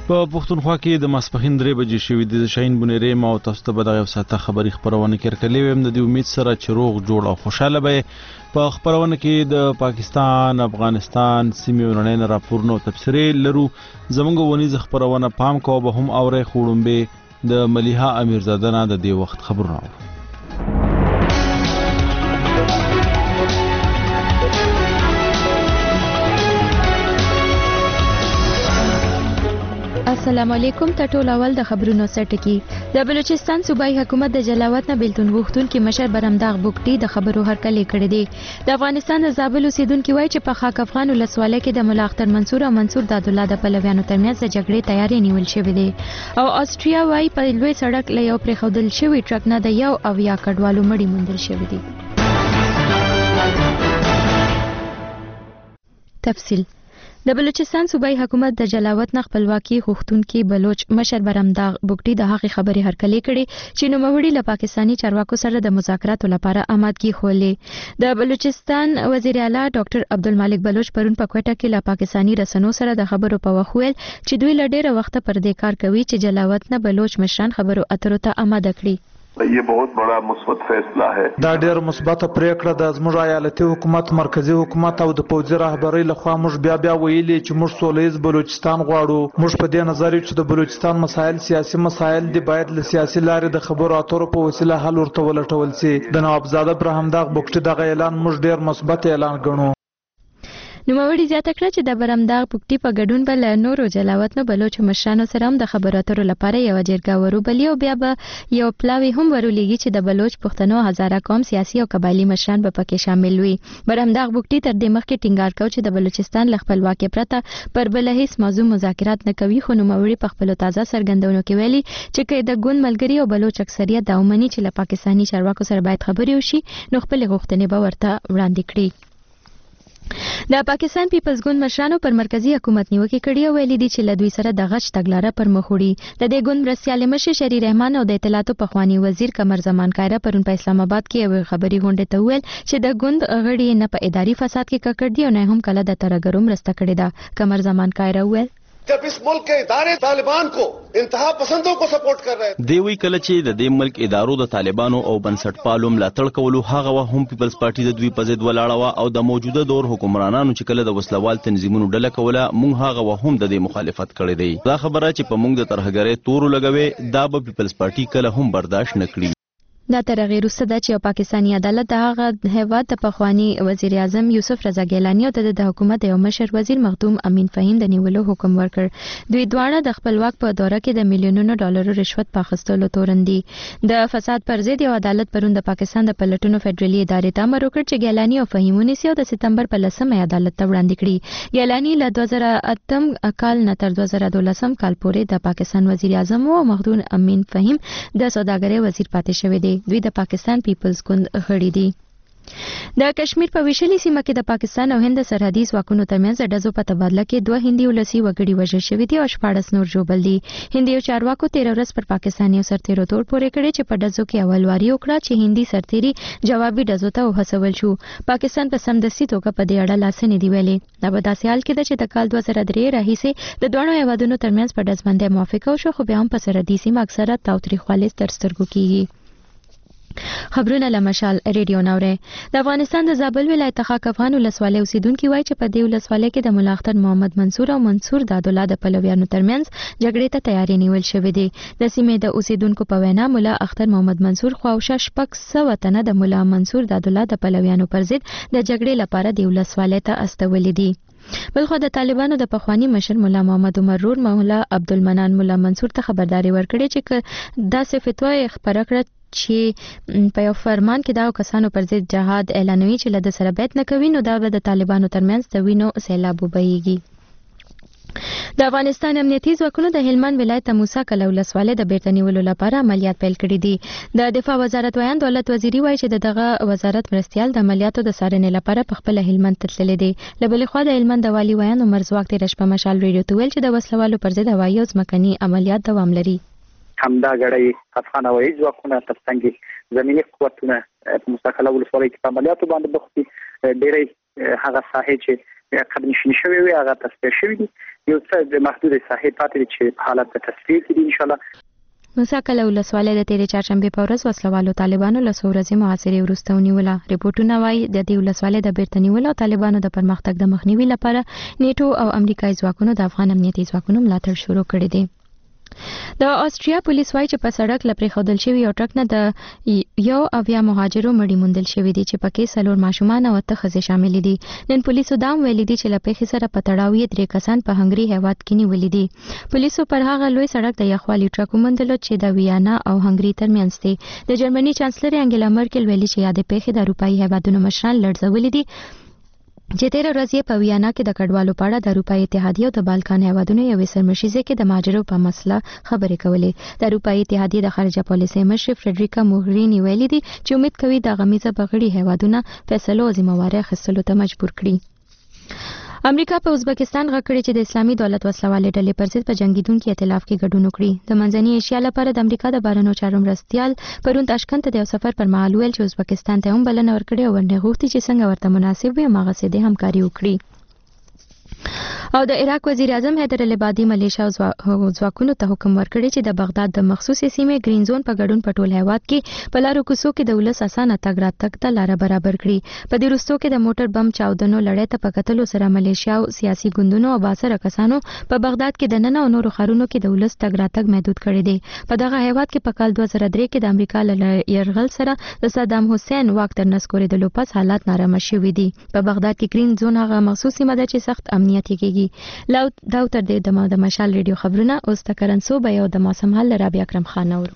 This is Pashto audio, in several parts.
په پښتونخوا کې د ماسپښین 3 بجې شوې د شاهین بونیری ما او تاسو ته به دغه ساعته خبري خبرونه کړکلې ویم د امید سره چې روغ جوړ او خوشاله به په خبرونه کې د پاکستان افغانستان سیمې ورننه راپورونه او تفسیري لرو زموږ ونیز خبرونه پام کو به هم اوره خوړمبه د ملیحه امیرزاده نه د دې وخت خبرونه السلام علیکم ته ټول اول د خبرونو سرټکی د بلوچستان صوبایي حکومت د جلاوطن بیلتون غوښتونکو مشر برمداغ بوکټي د خبرو هرکلې کړې دي د افغانستان د زابل اوسیدونکو وایي چې په خاک افغان ولسوالۍ کې د مولا اختر منصور او منصور دادالله د پلویانو ترمنځ د جګړې تیاری نیول شوې ده او استریا وایي په لوی سړک له یو پرېښودل شوی ټرک نه د 1 کډوالو مړي موندل شوي دي. تفصیل د بلوچستان صوبایي حکومت د جلاوطن خپلواکي غوښتونکي بلوچ مشر برمداغ بوکټي د هغې خبرې هرکلې کړې چې نوموړي له پاکستاني چارواکو سره د مذاکراتو لپاره آمادګي ښودلې. د بلوچستان وزیر اعلی ډاکټر عبدالمالک بلوچ پرون په کوټه کې له پاکستاني رسنیو سره د خبرو په وخت ویل چې دوی له ډېره وخته پر دې کار کوي چې جلاوطن بلوچ مشران خبرو اترو ته آماده کړي. یہ بہت بڑا مثبت فیصلہ ہے. دا ډېر مثبت پریکړه د زموږ ایالتي حکومت مرکزی حکومت او د پوځي رهبرۍ لخوا موږ بیا ویلي چې موږ سولیز بلوچستان غواړو. موږ په دې نظر یو چې د بلوچستان مسایل سیاسي مسایل دي باید له سیاسي لارې د خبرو اترو په وسیله حل ورته ولټول شي. د نوابزاده برهمداغ بوکټي دغه اعلان موږ ډېر مثبت اعلان ګڼو. نوموړي زیاته کړه چې د برمداغ بوکټي په ګډون به له نورو جلاوطنو بلوچو مشرانو سره هم د خبرو اترو لپاره یوه جرګه وروبلي او بیا به یو پلاوی هم ورولېږي چې د بلوچ پښتنو هزاره قوم سیاسي او قبایلي مشران به پکې شامل وي. برمداغ بوکټي تر دې مخکې ټینګار کاوه چې د بلوچستان له خپلواکۍ پرته پر بله هیڅ موضوع مذاکرات نه کوي خو نوموړي په خپلو تازه څرګندونو کې ویلي چې که د ګوند ملګري او بلوچ اکثریت دا ومني چې له پاکستاني چارواکو سره باید خبرې وشي نو خپلې غوښتنې به ورته وړاندې کړي. د پاکستان پیپلز ګوند مشرانو پر مرکزی حکومت نیوکې کړي او ویلي دي چې له دوی سره د غچ تګلاره پر مخ وړي. د دې ګوند مرستیال مشر شری رحمان او د اطلاعاتو پخوانی وزیر قمر زمان کایره پرون په اسلام آباد کې یو خبري غونډه ته ویل چې د ګوند غړي نه په اداري فساد کې ککړ دي او نه هم کله د ترګرو مرسته کړې ده. قمر زمان کایره ویل جب اس ملک کے ادارے طالبان کو انتہا پسندوں کو سپورٹ کر رہے دی وی کله چې د دې ملک ادارو د طالبانو او بنسټپالو ملاتړ کولو هغه هم پیپلز پارټي د دوی په ضد ولاړه او د موجوده دور حکمرانانو چې کله د وسلوال تنظیمونو ډله کوله مونږ هغه هم د دې مخالفت کړی دی. دا خبره چې په مونږ د ترهګرۍ تور لګوي دا به پیپلز پارټي کله هم برداشت نه کړي. دا تر هغې وروسته ده چې یو پاکستاني عدالت د هغه هیواد د پخواني وزیر اعظم یوسف رضا ګیلاني او د حکومت یو مشر وزیر مخدوم امین فهیم د نیولو حکم ورکړ. دوی دواړه د خپل واک په دوره کې د میلیونونو ډالرو رشوت په اخیستلو تورن دي. د فساد پر ضد یو عدالت پرون د پاکستان د پلټنو فدرالي ادارې ته امر وکړ چې ګیلاني او فهیم ونیسي او د سپتمبر په 10 عدالت ته وړاندې کړي. ګیلاني له 2008 کال نه تر 2012 کال پورې د پاکستان وزیر اعظم او مخدوم امین فهیم د سوداګرۍ وزیر پاتې شوی دی. دوی د پاکستان پیپلز ګوند غړي دي. د کشمیر په ویشلي سیمه کې د پاکستان او هند سرحدي ځواکونو ترمنځ د ډزو په تبادله کې 2 هندي ولسي وګړي وژل شوي دي او 14 نور ژوبل دي. هندي چارواکو 13 ورځ پر پاکستاني سرتیرو تور پورې کړی چې په ډزو کې اولواري وکړه چې هندي سرتیري جوابي ډزو ته وهڅول شو. پاکستان په سمدستي توګه په دې اړه لاس نه دی ویلي. دا په داسې حال کې ده چې د کال 2003 راهیسې د دوه هیوادونو ترمنځ په ډزبندۍ موافقه وشوه خو بیا هم په سرحدي سیمه اکثره تاوتریخوالی تر سترګو کیږي. خبرونه له مشال ریډیو نوري. د افغانستان د زابل ولایت خاک افغان ولسوالۍ اوسیدونکو وایي چې په دې ولسوالۍ کې د مولا اختر محمد منصور او منصور دادالله د پلویانو ترمنځ جګړې ته تیاری نیول شوې دي. د سیمې د اوسیدونکو په وینا مولا اختر محمد منصور خواوشا 600 تنه د مولا منصور دادالله د پلویانو پر ضد د جګړې لپاره د ولسوالۍ ته استولې دي. بلخو د طالبانو د پخوانی مشر مولا محمد عمر رور مولا عبدالمنان مولا منصور ته خبرداري ورکړې چې داسې فتوا خپره کړه چې په یو فرمان کې دا کسانو پر ضد جهاد اعلانوي چې له سره بیعت نه کوي نو دا به د طالبانو ترمنځ د وینو سیلاب وبهیږي. د افغانستان امنیتي ځواکونو د هلمند ولایت موسی کلا ولسوالۍ د بیرته نیولو لپاره عملیات پیل کړي دي. د دفاع وزارت ویان دولت وزیری وایي چې دغه وزارت مرستیال د عملیاتو د څارنې لپاره په خپل هلمند ته تللی دی. له بلې خوا د هلمند د والي ویان عمر ځواک تېره شپه مشال ریډیو ته ویل چې د وسلوالو پر ضد هوایي او ځمکني عملیات دوام لري. همدا غړی افغان هوایي ځواکونه ترڅنګ زمینی قوتونه په موسی کلا ولسوالۍ کې په عملیاتو باندې بوخت دي. ډېرې هغه ساحې چې قد نشینی شوی وي هغه تصفیه شوی دي یو څه د محدود ساحې پاتې چې حالت په تصفیه کې دي ان شاء الله. مساکل ولسوالۍ د تیرې چهارشنبې په ورځ وسلوالو طالبانو له څو ورځې محاصرې وروسته ونیوله. ریپورټونه وایي د دې ولسوالۍ د بیرته نیولو او طالبانو د پرمختګ د مخنیوي لپاره نیټو او امریکایي ځواکونو د افغان امنیتي ځواکونو ملاتړ شروع کړی دی. د استرالیا پولیس وايي چې په سړک لپاره خودل شوی یو ټرک نه د یو اویا مهاجرو مړي موندل شوی دي چې پکې څلور ماشومان او 8 ښځې شامل دي. نن پولیسو دا ویلي دي چې لپاره سره په تړاو یې 3 کسان په هنګري هیواد کې نیولې دي. پولیسو پر هغه لوی سړک د یخوالي ټرک موندل چې د ویانا او هنګري ترمنځ دی. د جرمني چانسلر انګلا مرکل ویلي چې یاد پیښه د اروپאי هیوادونو مشران لړزولې دي چې 13 ورځې په ویانا کې د کډوالو په اړه د اروپאי اتحادیه او د بالکان هیوادونو یوې سرمشیزه کې د مهاجرو په مسله خبرې کولې. د اروپאי اتحادیه د خارجه پالیسي مشر فریډریکا موغرینی ویلي دي چې امید کوي د غمیزه بغړي هیوادونه فیصلو او ذمہواری اخیستلو ته مجبور کړي. امریکا په ازبکستان غکړي چې د اسلامي دولت وسلوالې ډلې پر ضد په جنگیدونکو ائتلاف کې ګډون وکړي. د منځنۍ ایشیا لپاره د امریکا د بهرنیو چارو مرستیال پرون تاشکند ته د سفر پر مهال ویل چې ازبکستان ته هم بلنه ورکړي او ورنه غوښتي چې څنګه ورته مناسب وي هغه سي د همکاري وکړي. او د عراق وزیر اعظم حیدر العبادي ملیشیا او ځواکونو ته حکم ورکړی چې د بغداد د مخصوصي سیمې گرین زون په ګډون په ټول هیواد کې په لارو کوڅو کې د ولس اسانه تګ راتګ ته لار برابر کړي. په دې وروستو کې د موټر بم چاودنو لړۍ ته په کتلو سره ملیشیا او سیاسي ګوندونو او باسره کسانو په بغداد کې د نن او نورو ښارونو کې د ولس تګ راتګ محدود کړی دی. په دغه هیواد کې په کال 2003 کې د امریکا له یرغل سره د صدام حسین واک تر نسکورېدلو پس حالات نارامه شوي دي. په بغداد کې گرین زون هغه مخصوصي مده چې سخت امنیتي کېږي. دا تر دې د مشال ریډیو خبرونه اوس تکرنسو به یو د موسم حل رابع اکرم خان اورو.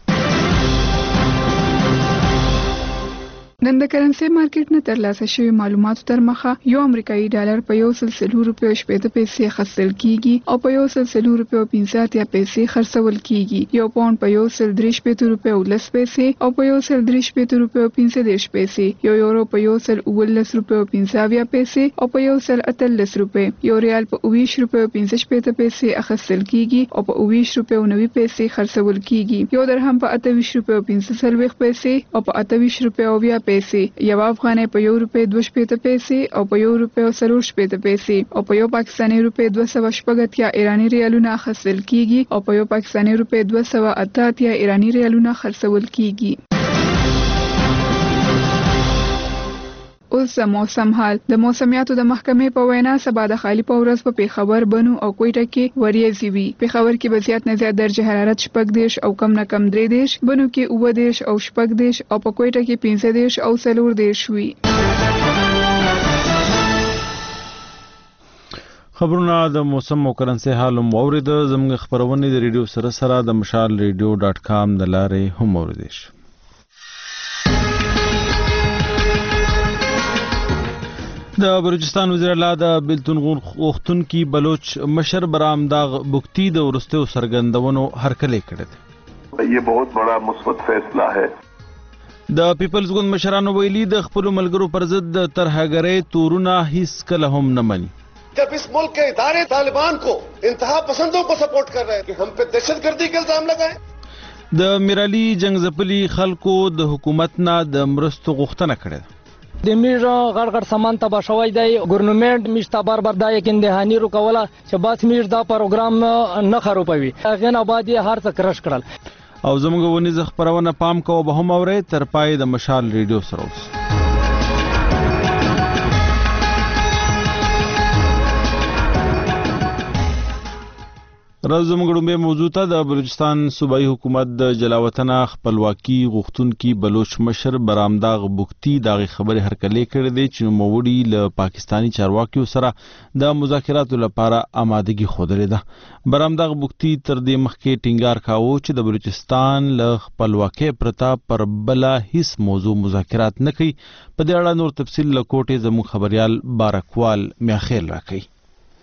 نن د کرنسي مارکیټ نه ترلاسه شوی معلوماتو تر مخه یو امریکایي ډالر په 1.40 روپیو 80 پیسې خرڅل کیږي او په 1.40 روپیو 50 پیسې خرڅول کیږي. یو پاوند په 1.30 روپیو 10 پیسې او په 1.30 روپیو 15 پیسې. یو یورو په 1.19 روپیو 50 پیسې او په 1.38 روپیو. یو ریال په 20 روپیو 15 پیسې اخیستل کیږي او په 20 روپیو 90 پیسې خرڅول کیږي. یو درهم په 28 روپیو 15 پیسې او په 28 روپیو 20 پیسې. یو افغانۍ په 1 روپۍ 2 پیسې او په 1 روپۍ 4 پیسې او په یو پاکستاني روپۍ 280 ایرانی ریالونه خرڅل کیږي او په یو پاکستاني روپۍ 288 ایرانی ریالونه خرڅول کیږي. اوس موسم حال. د موسمیاتو د محکمې په وینا سبا د خالی په ورځ په پیښور بنو او کوټه کې وریځي وي. پیښور کې به زیات نه زیات درجه حرارت 14 او کم نه کم 3 بنو کې 9 او 14 او په کوټه کې 15 او 14 وي. خبرونه د موسم او کرنسي حال مورید زموږ خبرونه د ریډیو سره د مشال ریډیو.com د لارې هم اوریدئ. د بلوچستان وزیر اعلی د بلتون غوښتونکي بلوچ مشر برامداغ بگتی د ورستیو سرګندونو هرکلی کړی دی. یہ بہت بڑا مثبت فیصلہ ہے. د پیپلز ګوند مشرانو ویلي د خپل ملګرو پر ضد د ترهګرۍ تورونه هیڅ کله هم نه مني. جب اس ملک کے ادارے طالبان کو انتہا پسندوں کو سپورٹ کر رہے ہیں کہ ہم پہ دہشت گردی کے الزام لگائیں. د میرالي جنگ زپلي خلکو د حکومت نه د مرستو غوښتنه کړې ده. د میژ غړغړ سامان تبا شوی دی. ګورنمنت میژ ته بار دا یقین دهانی رو کوله چې بس میژ دا پروګرام نه خرابوي. هغه نه بعد هر څه کرش کړل. او زموږ ونیز خبرونه پام کوو به هم اورئ تر پای د مشال ریډیو سره اوس. راز زموږ موضوع ته د بلوچستان صوبایي حکومت د جلاوطنه خپلواکي غوښتونکي بلوچ مشر برامداغ بگتی دغه خبره هرکلی کړې دي چې نوموړي له پاکستانی چارواکیو سره د مذاکراتو لپاره آمادګي خوده ده. برامداغ بگتی تر دې مخکې ټینګار کاوه چې د بلوچستان له خپلواکۍ پرته پر بل هیڅ موضوع مذاکرات نه کوي. په دې اړه نور تفصیل له کوټې زموږ خبريال بارکوال میاخیل راکړي.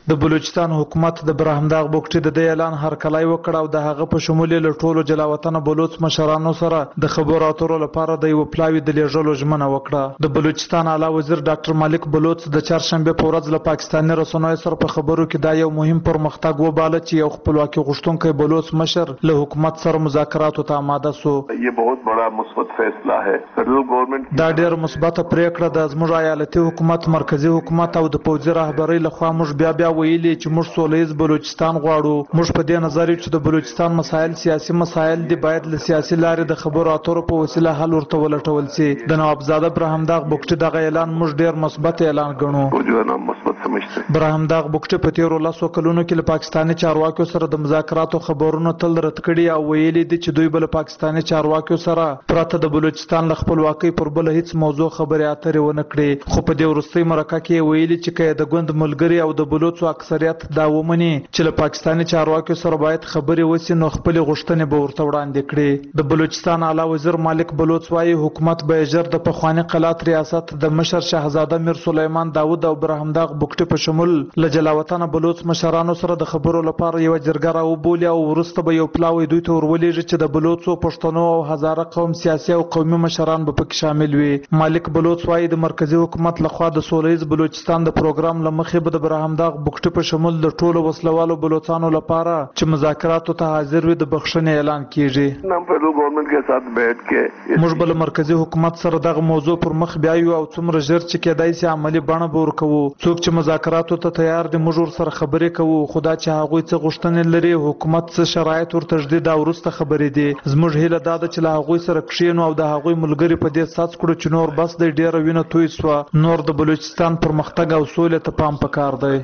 د بلوچستان حکومت د برهمداغ بوکټي د اعلان هرکلی وکړ او د هغه په شمول له ټولو جلاوطن بلوچ مشرانو سره د خبرو اترو لپاره د یو پلاوی د لیږلو ژمنه وکړه. د بلوچستان اعلی وزیر ډاکټر مالک بلوچ د چهارشنبه په ورځ له پاکستاني رسنیو سره په خبرو کې دا یو مهم پرمختګ وباله چې یو خپلواکي غوښتونکی بلوچ مشر له حکومت سره مذاکراتو ته آماده سو. یہ بہت بڑا مثبت فیصلہ ہے. فیڈرل گورنمنٹ دا ډېر مثبت پریکړه د زموږ ایالتي حکومت مرکزی حکومت او د پوځي رهبرۍ لخوا موږ بیا ویلي چې موږ سولهیز بلوچستان غواړو. موږ په دې نظر یو چې د بلوچستان مسایل سیاسي مسایل دي باید له سیاسي لارې د خبرو اترو په وسیله حل ورته ولټول شي. د نوابزاده برهمداغ بوکټي دغه اعلان موږ ډېر مثبت اعلان ګڼو. برهمداغ بوکټي په تیرو 10 کلونو کې له پاکستاني چارواکو سره د مذاکراتو خبرونه تل رد کړي او ویلي دي چې دوی بل پاکستاني چارواکو سره پرته د بلوچستان له خپلواکۍ پر بل هیڅ موضوع خبرې اترې ونه کړي. خو په دې وروستۍ مرکه کې ویلي چې که د ګوند ملګری او د بلوچو اکثریت دا ومني چې له پاکستاني چارواکو سره باید خبرې وشي نو خپل غوښتنې به ورته وړاندې کړي. د بلوچستان اعلی وزیر مالک بلوچ وايي حکومت به ژر د پخوانی قلات ریاست د مشر شاهزاده میر سلیمان داوود او برهمداغ بوکټي په شمول له جلاوطن بلوچ مشرانو سره د خبرو لپاره یو جرګه راوبولي او وروسته به یو پلاوی دوی ته ورولېږي چې د بلوچو پښتنو او هزاره قوم سیاسي او قومي مشران به پکې شامل وي. مالک بلوچ وايي د مرکزی حکومت لخوا د سولهیز بلوچستان د پروګرام لمخې به د برهمداغ بوکټي په شمول د ټولو وسلوالو بلوچستانو لپاره چې مذاکراتو ته حاضر وي د بخښنې اعلان کیږي. हम federal government के साथ बैठ के موږ بل مرکزی حکومت سره دغه موضوع پر مخ بیایو او څومره ژر چې کېدای شي عملی بڼه به ورکوو. څوک چې مذاکراتو ته تیار دي موږ ورسره خبرې کوو. خدا چې هغوی څه غوښتنې لري حکومت څه شرایط ورته ږدي دا وروسته خبرې دي. زموږ هیله دا ده چې له هغوی سره کښېنو او د هغوی ملګري په دې ساس کړو چې نور بس دی ډېره وینه توی سوه. نور د بلوچستان پرمختګ او سولې ته پام پکار دی.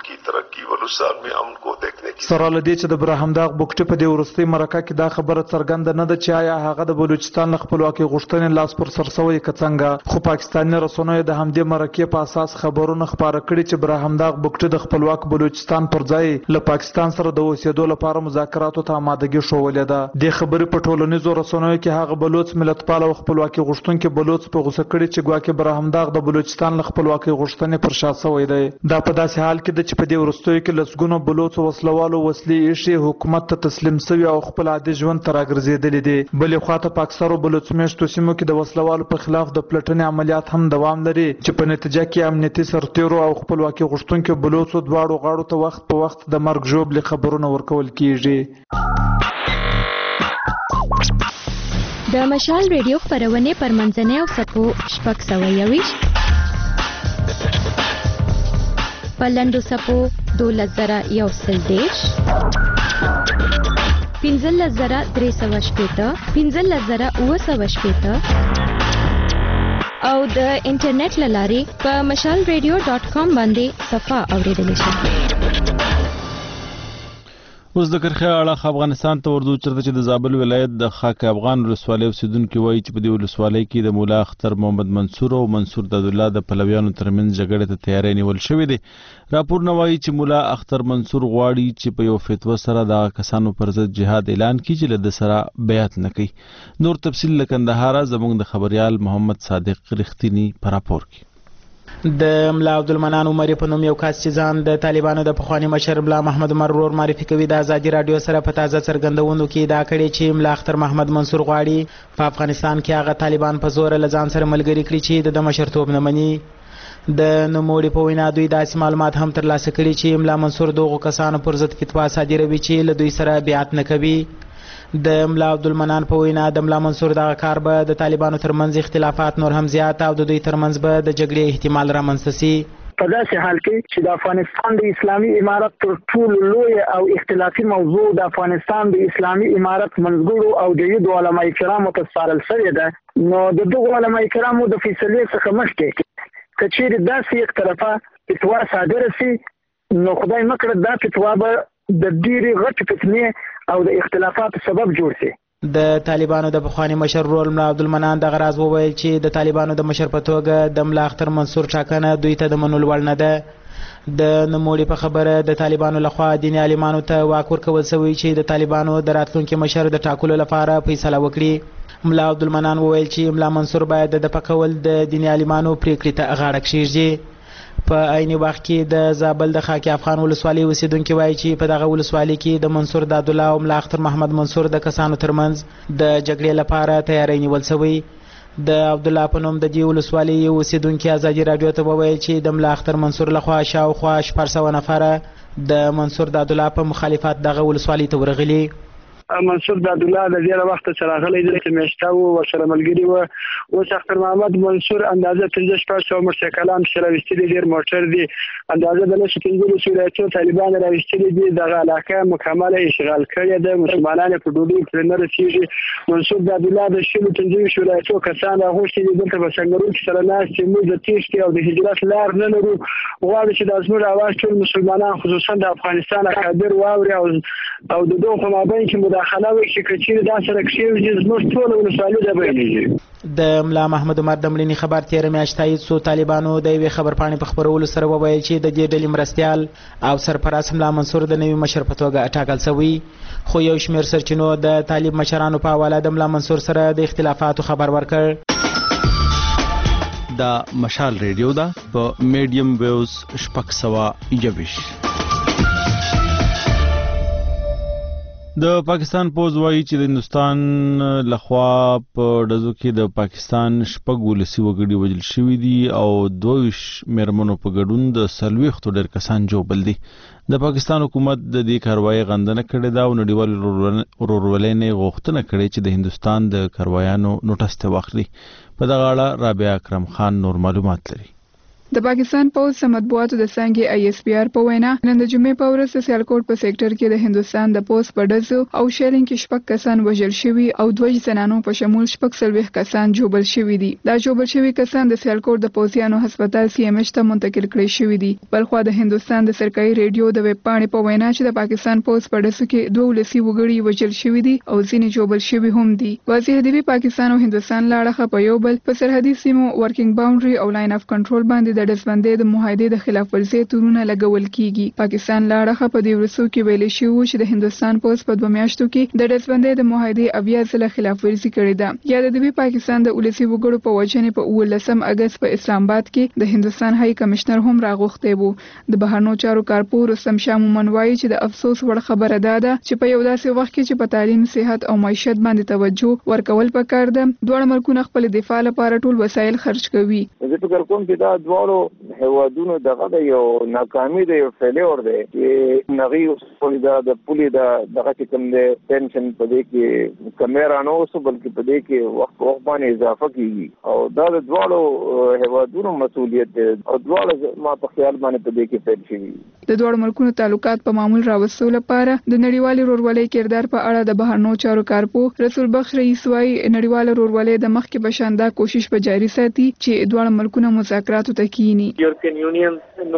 سره له دې چې د برهمداغ بوکټي په دې وروستۍ مرکه کې دا خبره څرګنده نه ده چې آیا هغه د بلوچستان له خپلواکۍ غوښتنې لاس پر سر سوی که څنګه. خو پاکستاني رسنیو د همدې مرکې په اساس خبرونه خپاره کړي چې برهمداغ بوکټي د خپلواک بلوچستان پر ځای له پاکستان سره د اوسېدو لپاره مذاکراتو ته آمادګي ښودلې ده. دې خبرې په ټولنیزو رسنیو کې هغه بلوچ ملتپال او خپلواکۍ غوښتونکي بلوچ په غوسه کړي چې ګواکې برهمداغ د بلوچستان له خپلواکۍ غوښتنې پر شا سوی دی. دا په داسې حال کې ده چې په دې وروستیو کې لسګونو بلوچ وسلوالو وسلې ایښي حکومت ته تسلیم شوي او خپل عادي ژوند ته راګرځېدلي دي. بلې خواته په اکثرو بلوچ میشتو سیمو کې د وسلوالو په خلاف د پلټنې عملیات هم دوام لري چې په نتیجه کې امنیتي سرتیرو او خپلواکي غوښتونکو بلوچو دواړو غاړو ته وخت په وخت د مرګ ژوبلې خبرونه ورکول کیږي. د مشال ریډیو خپرونې پر منځنۍ او سپو شپږ سوه یویشت په لنډو سپو 12,130 15,380 15,980 او د انټرنیټ له لارې په mashalradio.com باندې صفحه اوریدلی شئ. اوس د کرخه اړه افغانستان ته ورځو چرته چې د زابل ولایت د خاک افغان ولسوالۍ اوسیدونکو وایي چې په دې ولسوالۍ کې د مولا اختر محمد منصور او منصور دادالله د پلویانو ترمنځ جګړې ته تیاری نیول شوې ده. راپورونه وایي چې مولا اختر منصور غواړي چې په یو فتوا سره د کسانو پر ضد جهاد اعلان کړي چې له سره بیعت نه کوي. نور تفصیل له کندهار زموږ د خبريال محمد صادق رښتینی پر راپور کې. د ملا عبدالمنان عمري په نوم یو کس چې ځان د طالبانو د پخواني مشر ملا محمد عمر ورور معرفي کوي د ازادي رادیو سره په تازه څرګندونو کې دا کړي چې ملا اختر محمد منصور غواړي په افغانستان کې هغه طالبان په زور له ځان سره ملګري کړي چې د مشرتوب نه مني. د نوموړي په وینا دوی داسې معلومات هم ترلاسه کړي چې ملا منصور دغو کسانو پر ضد فتوا صادروي چې له دوی سره بیعت نه کوي. د ملا عبدالمنان په وینا د ملا منصور دغه کار به د طالبانو ترمنځ اختلافات نور هم زیات او د دوی ترمنځ به د جګړې احتمال رامنځته شي. په داسې حال کې چې د افغانستان د اسلامي امارت تر ټولو لوی او اختلافي موضوع د افغانستان د اسلامي امارت منځګړو او د یو علماء کرامو ته سپارل شوې ده، نو د دغو علماء کرامو د فیصلې څخه مخکې که چیرې داسې یک طرفه فتوا صادره شي نو خدای مکړه دا فتوا به د ډېرې غټې فتنې او د اختلافاتو سبب جوړ شي. د طالبانو د پخواني مشر رول ملا عبدالمنان دغه راز وویل چې د طالبانو د مشر په توګه د ملا اختر منصور ټاکنه دوی ته د منلو وړ نه ده. د نوموړي په خبره د طالبانو لخوا دیني عالمانو ته واک ورکول شوی چې د طالبانو د راتلونکي مشر د ټاکلو لپاره فیصله وکړي. ملا عبدالمنان وویل چې ملا منصور باید د پکول د دیني عالمانو پریکړې ته غاړه کېږدي. په عین وخت کې د زابل د خاکی افغان ولسوالۍ اوسیدونکو وایي چې په دغه ولسوالۍ کې د منصور داد الله او ملا اختر محمد منصور د کسانو ترمنځ د جګړې لپاره تیاری نیول شوی. د عبد الله په نوم د دې ولسوالۍ اوسیدونکو ازادي رادیو ته وویل چې د ملا اختر منصور لخوا شاوخوا 400 نفره د منصور داد الله په مخالفت دغه ولسوالۍ ته ورغلي. منصور داد الله د ډیره وخت سره غلې د میشته او سره ملګری و او اختر محمد منصور اندازه 15 موټرسایکلان سره وستلي ډیر موټر دي اندازه د 15 ولایتو طالبان راوستلي دي دغه علاقه مکمله اشغال کړې ده. مسلمانانو په ډوډۍ پر نه رسیږي. منصور داد الله د شلو 15 ولایتو کسان راغوښتي دي دلته په څنګهرو کې سره ناس چې موږ د تیښتې او د هجرت لار نه لرو. غواړو چې د زموږ اواز ټول مسلمانان خصوصا د افغانستان اکابر واوري او د دوه په مابین کې خلاوي چې کچیر دا سره کښې زموږ ټول ولسوالۍ د بیانېږي. د ملا محمد عمر د مړینې خبر تیر میاشت تایید سو. طالبانو د یوې خبرپاڼې په خبرولو سره وویل چې د دې ډلې مرستیال او سرپرست ملا منصور د نوي مشر په توګه ټاکل شوی. خو یو شمېر سرچینو د طالب مشرانو په حواله د ملا منصور سره د اختلافاتو خبر ورکړ. دا مشال ریډیو ده په میډیم ویوز 621. د پاکستان پوز وایي چې د هندستان لخوا په ډزو کې د پاکستان شپږ ولسي وګړي وژل شوي دي او 22 میرمنو په ګډون د 40 ډېر کسان ژوبل دي. د پاکستان حکومت د دې کاروایي غندنه کړې ده او نړیوال ورورولۍ نه غوښتنه کړې چې د هندستان د کاروایانو نوټس ته واخلي. په دغه اړه رابعه اکرم خان نور معلومات لري. د پاکستان پوز مطبوعاتو د څنګه ISPR په وینا نن د جمعې په ورځ د سیالکوټ په سېکټر کې د هندستان د پوز په ډزو او شیلینګ کې شپږ کسان وژل شوي او 2 زنانو په شمول 40 کسان ژوبل شوي دي. دا ژوبل شوي کسان د سیالکوټ د پوزیانو هسپتال CMH ته منتقل کړي شوي دي. بلخوا د هندستان د سرکاري ریډیو د ویب پاڼې په وینا چې د پاکستان پوز په ډزو کې 2 ولسي وګړي وژل شوي دي او ځینې ژوبل شوي هم دي. واضح دی پاکستان او هندستان لاړه په یو بل په سرحدي سیمو ورکینګ باونډري او لاین اف کنټرول باندې د ډزبندۍ د معاهدې د خلاف ورزي تورونه لګول کیږي. پاکستان لاړه په دې ورسو کې ویل شي چې د هندستان پوز په 2 میاشتو کې د ډزبندۍ د معاهدې اویا ځله خلاف ورزي کړې ده. یا د پاکستان د ولسی وګړو په وجنې په 19 اگست په اسلام آباد کې د هندستان هاي کمشنر هم راغوښته وو. د بهرنیو چارو کارپور رستم شاه مومن وایي چې د افسوس وړ خبره ده چې په یو داسې وخت کې چې په تعلیم، صحت او معیشت باندې توجه ورکول پکار ده، دوه ملکونه خپل دفاع لپاره ټول وسایل خرج کوي. زه فکر کوم چې دا دوه هوادونو دغه یو ناکامي دی، یو فیلور دی چې نغي د پولی دغه کوم دی ټینشن په دې کې کیمرا نه اوسه بلکې په دې کې وخت باندې اضافه کیږي او دا د دوه هوادونو مسؤلیت دی او دوه ما په خیال باندې په دې کې پیل شي. د دوه ملکونو تعلقات په معمول راوستلو لپاره د نړیوال ورورولۍ کردار په اړه د بهرنیو چارو کارپو رسول بخش رئیس وايي نړیوال ورورولۍ د مخکې بشانده کوشش په جاري ساتي چې دوه ملکونه مذاکراتو ته کینی. یورپین یونین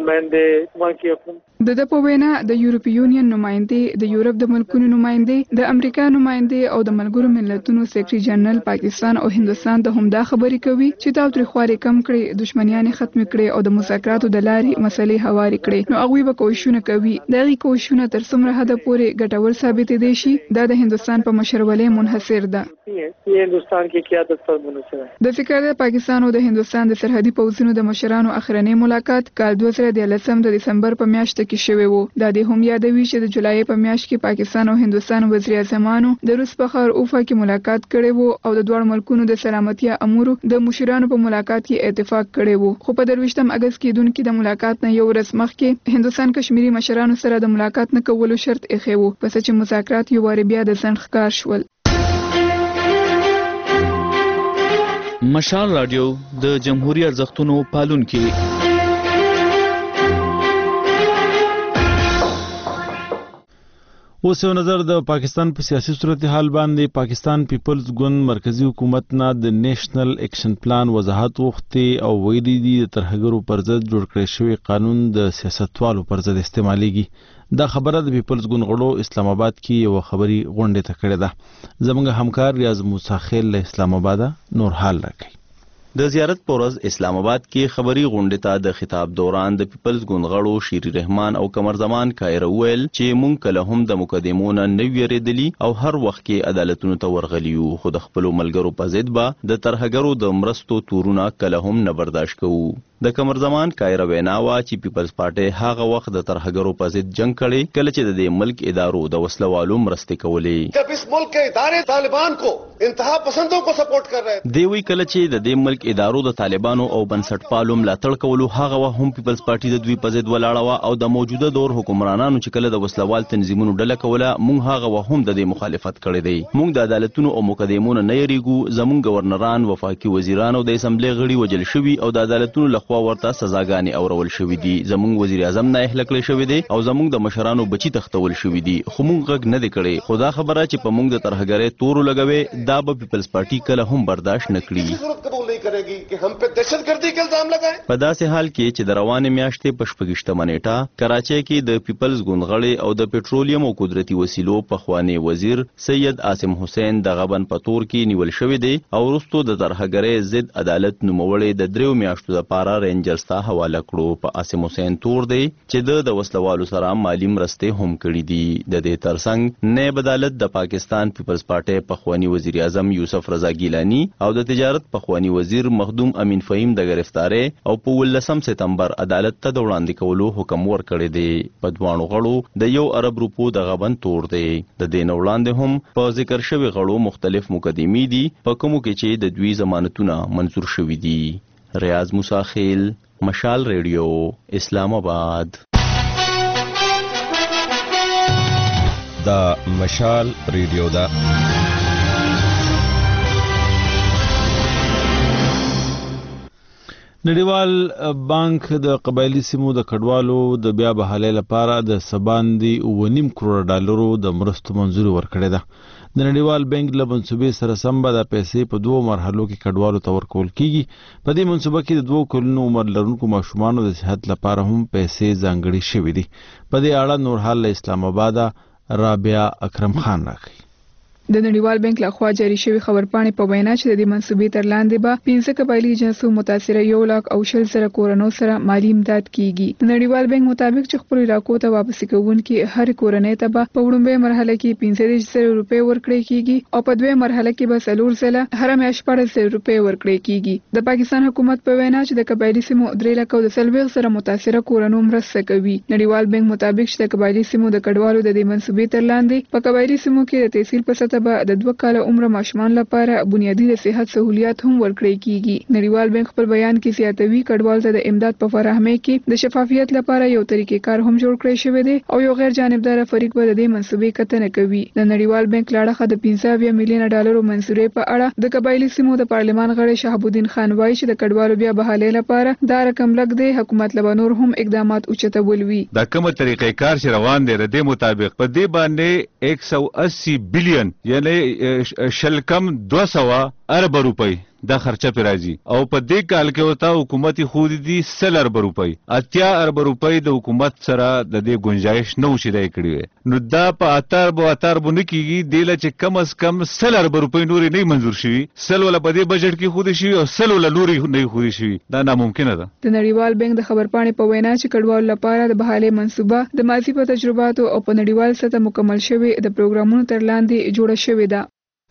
نمائنده د په وینا د یورپی یونین نمائنده، د یورپ د ملکونو نمائنده، د امریکا نمائنده او د ملګرو ملتونو سیکرټری جنرال پاکستان او هندستان ته هم دا خبرې کوي چې تاوتریخوالي کم کړي، دښمنیان ختم کړي او د مذاکراتو د لارې مسلې هواري کړي. نو هغه به کوښښونه کوي. دغه کوښښونه تر څومره حد پورې ګټور ثابت دي شي دا د هندستان په مشرولۍ منحصر ده. هندستان کې قیادت پر منحصر ده. د فکر د پاکستان او د هندستان د سرحدي پوځونو د مشرانو اخرنی ملاقات کال 2013 د دسمبر په میاشت کې شوی وو. دا د هم یادوي چې د جولای په میاشت کې پاکستان او هندستان وزیر اعظمانو د روس په ښار اوفا کې ملاقات کړی وو او د دوه ملکونو د سلامتیا امورو د مشرانو په ملاقات کې اتفاق کړی وو. خو په 23 اگست کې دونکو د ملاقات نه یو ورځ مخکې هندستان کشمیری مشرانو سره د ملاقات نه کولو شرط ایښی وو، پس چې مذاکرات یو وار بیا د ځنډ ښکار شول. مشال رادیو د جمهوریت ارزښتونو پالونکي. اوس یو نظر د پاکستان په سیاسي صورتحال باندې. پاکستان پیپلز ګوند مرکزی حکومت نه د نیشنل اکشن پلان وضاحت وغوښتي او ویلي دي د ترهګرو پر ضد جوړ کړی شوی قانون د سیاستوالو پر ضد استعمالیږي. دا خبره د پیپلز ګوند غړو اسلام آباد کې یو خبري غونډه ته کړې ده. زموږ همکار ریاض موسی خیل له اسلام آباد نور حال راکړي. د زیارت پر ورځ اسلام آباد کې خبري غونډه ته د خطاب دوران د پیپلز ګوند غړو شیری رحمان او قمر زمان کایر ویل چې مونږ کله هم د مقدمونو نه ویریدلی او هر وخت کې عدالتونو ته ورغلیو خو د خپل ملګرو په ضد به د ترهګرو د مرستو تورونه کله هم نه برداشت کوو. د قمر زمان کایر ویناوا چې پیپلز پارټي هغه وخت د ترهګرو په ضد جنگ کړي کله چې د ملک ادارو د وسلوالو مرستې کولې. जब इस मुल्क के इदारे तालिबान को इंतहा पसंदों को सपोर्ट कर रहे دی وی کله چې د دې ملک ادارو د طالبانو او بنسټپالو ملاتړ کولو هغه وخت هم پیپلز پارټي د دوی په ضد ولاړه او د موجوده دور حکمرانانو چې کله د وسلوال تنظیمونو ډله کوله مونږ هغه وخت هم د دې مخالفت کړی دی. مونږ د عدالتونو او مقدمونو نه یریږو. زمونږ گورنران وفاقي وزیران او د اسمبلی غړي وجل شوي او د عدالتونو لخوا ورته سزا اورول شوې دي. زمونږ وزیر اعظم نه اهله کړی شوی دی او زمونږ د مشرانو بچی تختول شوی دي خو مونږ غږ نه دی کړی. خدا خبره چې په مونږ د ترهګرۍ تور لګوي دا به پیپلز پارټي کله هم برداشت نه کړي. په داسې حال کې چې د روانې میاشتې په 28 نیټه کراچۍ کې د پیپلز ګوند غړي او د پېټرولیم او قدرتي وسیلو پخوانی وزیر سید عاصم حسین د غبن په تور کې نیول شوی دی او وروسته د ترهګرۍ ضد عدالت نوموړی د 3 میاشتو لپاره رینجرز ته حواله کړو. په عاصم حسین تور دی چې د وسلوالو سره مالی مرستې هم کړې دي. د دې ترڅنګ نائب عدالت د پاکستان پیپلز پارټي پخوانی وزیر اعظم یوسف رضا گیلانی او د تجارت پخوانی وزیر مخدوم امین فهیم د گرفتاری او په 19 سپتمبر عدالت ته د وړاندې کولو حکم ورکړی دی. په دوانو غړو د 1 ارب روپو د غبن تور دی. د دې نه وړاندې هم په ذکر شوی غړو مختلف مقدمې دي په کومو کې چې د دوی ضمانتونه منظور شوي دي. ریاض موسی خیل، مشال ریډیو، اسلام آباد. دا مشال ریډیو دا نړیوال بانک د قبایلی سیمو د کډوالو د بیا بحالۍ لپاره د سباندي 9.5 کروڑ ډالرو د مرستو منظوري ورکړې ده. د نړیوال بانک له منصوبې سره سم به د پیسې په 2 مرحلو کې کډوالو ته ورکول کیږي. په دې منصوبه کې د 2 کلونو عمر لرونکو ماشومانو د صحت لپاره هم پیسې ځانګړي شوې دي. په دې اړه نور حال له اسلام آباد رابعه اکرم خان راغی. د نړیوال بانک لخوا جاری شوی خبرپاڼې په وینا چې د دې منصوبې تر لاندې به 15 قبایلی جنسو متاثره 1,20,000 سره کورنو سره مالی امداد کیږي. د نړیوال بانک مطابق چې خپل علاقو ته واپسی کوونکي هر کورنۍ ته به په وړاندې مرحله کې 15,000 روپۍ ورکړي کیږي او په دوه مرحله کې به 4 سله هر میاشت 14,000 روپۍ ورکړي کیږي. د پاکستان حکومت په وینا چې د قبایلی سیمو 3,40,000 سره متاثره کورنو مرسته کوي. نړیوال بانک مطابق چې د قبایلی سیمو د کډوالو د دې منصوبې تر لاندې په قبایلی سیمو کې د تحصیل په به د 2 کاله عمر ماشومان لپاره بنیادی د صحت سہولیات هم ورکړي کیږي. نړیوال بانک خپل بیان کې زیاتوي کډوال ته د امداد په فراهمۍ کې د شفافیت لپاره یو طریقې کار هم جوړ کړی شوی دی او یو غیر جانبدار فریق به د دې منصوبې کتنه کوي. د نړیوال بانک لاړه د 15 میلیون ډالرو منصورې په اړه د قبایلی سیمو د پارلمان غړي شهاب الدین خان وایي چې د کډوالو بیا بحالۍ لپاره دا رقم لګ دی. حکومت لبنور هم اقدامات اوچته ولوي. دا کومه طریقې کار چې روان دی د مطابق په دې باندې 180 بلین یعنی شلکم 200 ارب روپۍ دا خرچه پر راځي او په دې کال کې وتا حکومت خو دي 100 ارب روپۍ 80 ارب روپۍ د حکومت سره د دې گنجائش نو شي دی کړی نو دا په اتر بونه کېږي د لچ کم از کم 100 ارب روپۍ نوري نه منزور شي 100 ولا په دې بجټ کې خو دي شي او 100 ولا نوري نه خو دي شي دا ناممکن ده. د نړیوال بانک د خبرپاڼې په وینا چې کډوالو لپاره د بحالۍ منصوبه د ماضي په تجرباتو او په نړیوال سطح مکمل شوی د پروګرامونو تر لاندې جوړه شوې ده.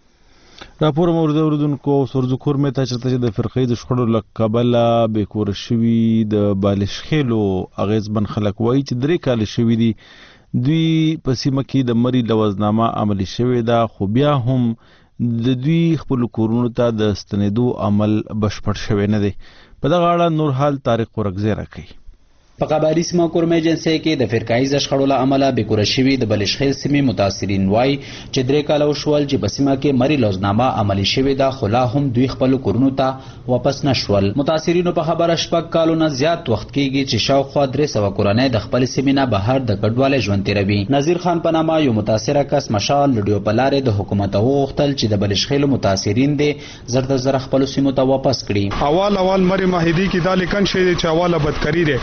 راپور مورد اوردونکو سرزکور مې ته چرته د فرقې د شخړو لقبله به کور شوی د بالشخېلو اغیزمن خلک وایي چې 3 کال شوی دي دوی په سیمه کې د مری لوزنامه عملی شوی ده خو بیا هم د دوی خپل کورونو ته د ستنېدو عمل بشپړ شوی نه دی. په دغه اړه نور حال طارق ورغزی راکوي. په قبایلی سیمو کورمه جنسي کې د فرقایي شخړو له امله به کور شوی د بلشخیل سیمې متاثرین وای چې 3 کال وشول چې په سیمه کې مری لوزنامه عملی شوی دا خلا هم دوی خپل کورونو ته واپس نشول. متاثرینو په خبره شپږ کالونه زیات وخت کېږي چې شاوخوا 300 کورنۍ د خپل سیمې نه بهر د کډوالۍ ژوند تیروي. نذیر خان په نامه یو متاثره کس مشال لډیو په لارې د حکومت وغوښتل چې د بلشخیل متاثرین دي زرد زر خپل سیمو ته واپس کړي. اول مری ماهدی کې د لیکن شوی چې اواله بدکری ده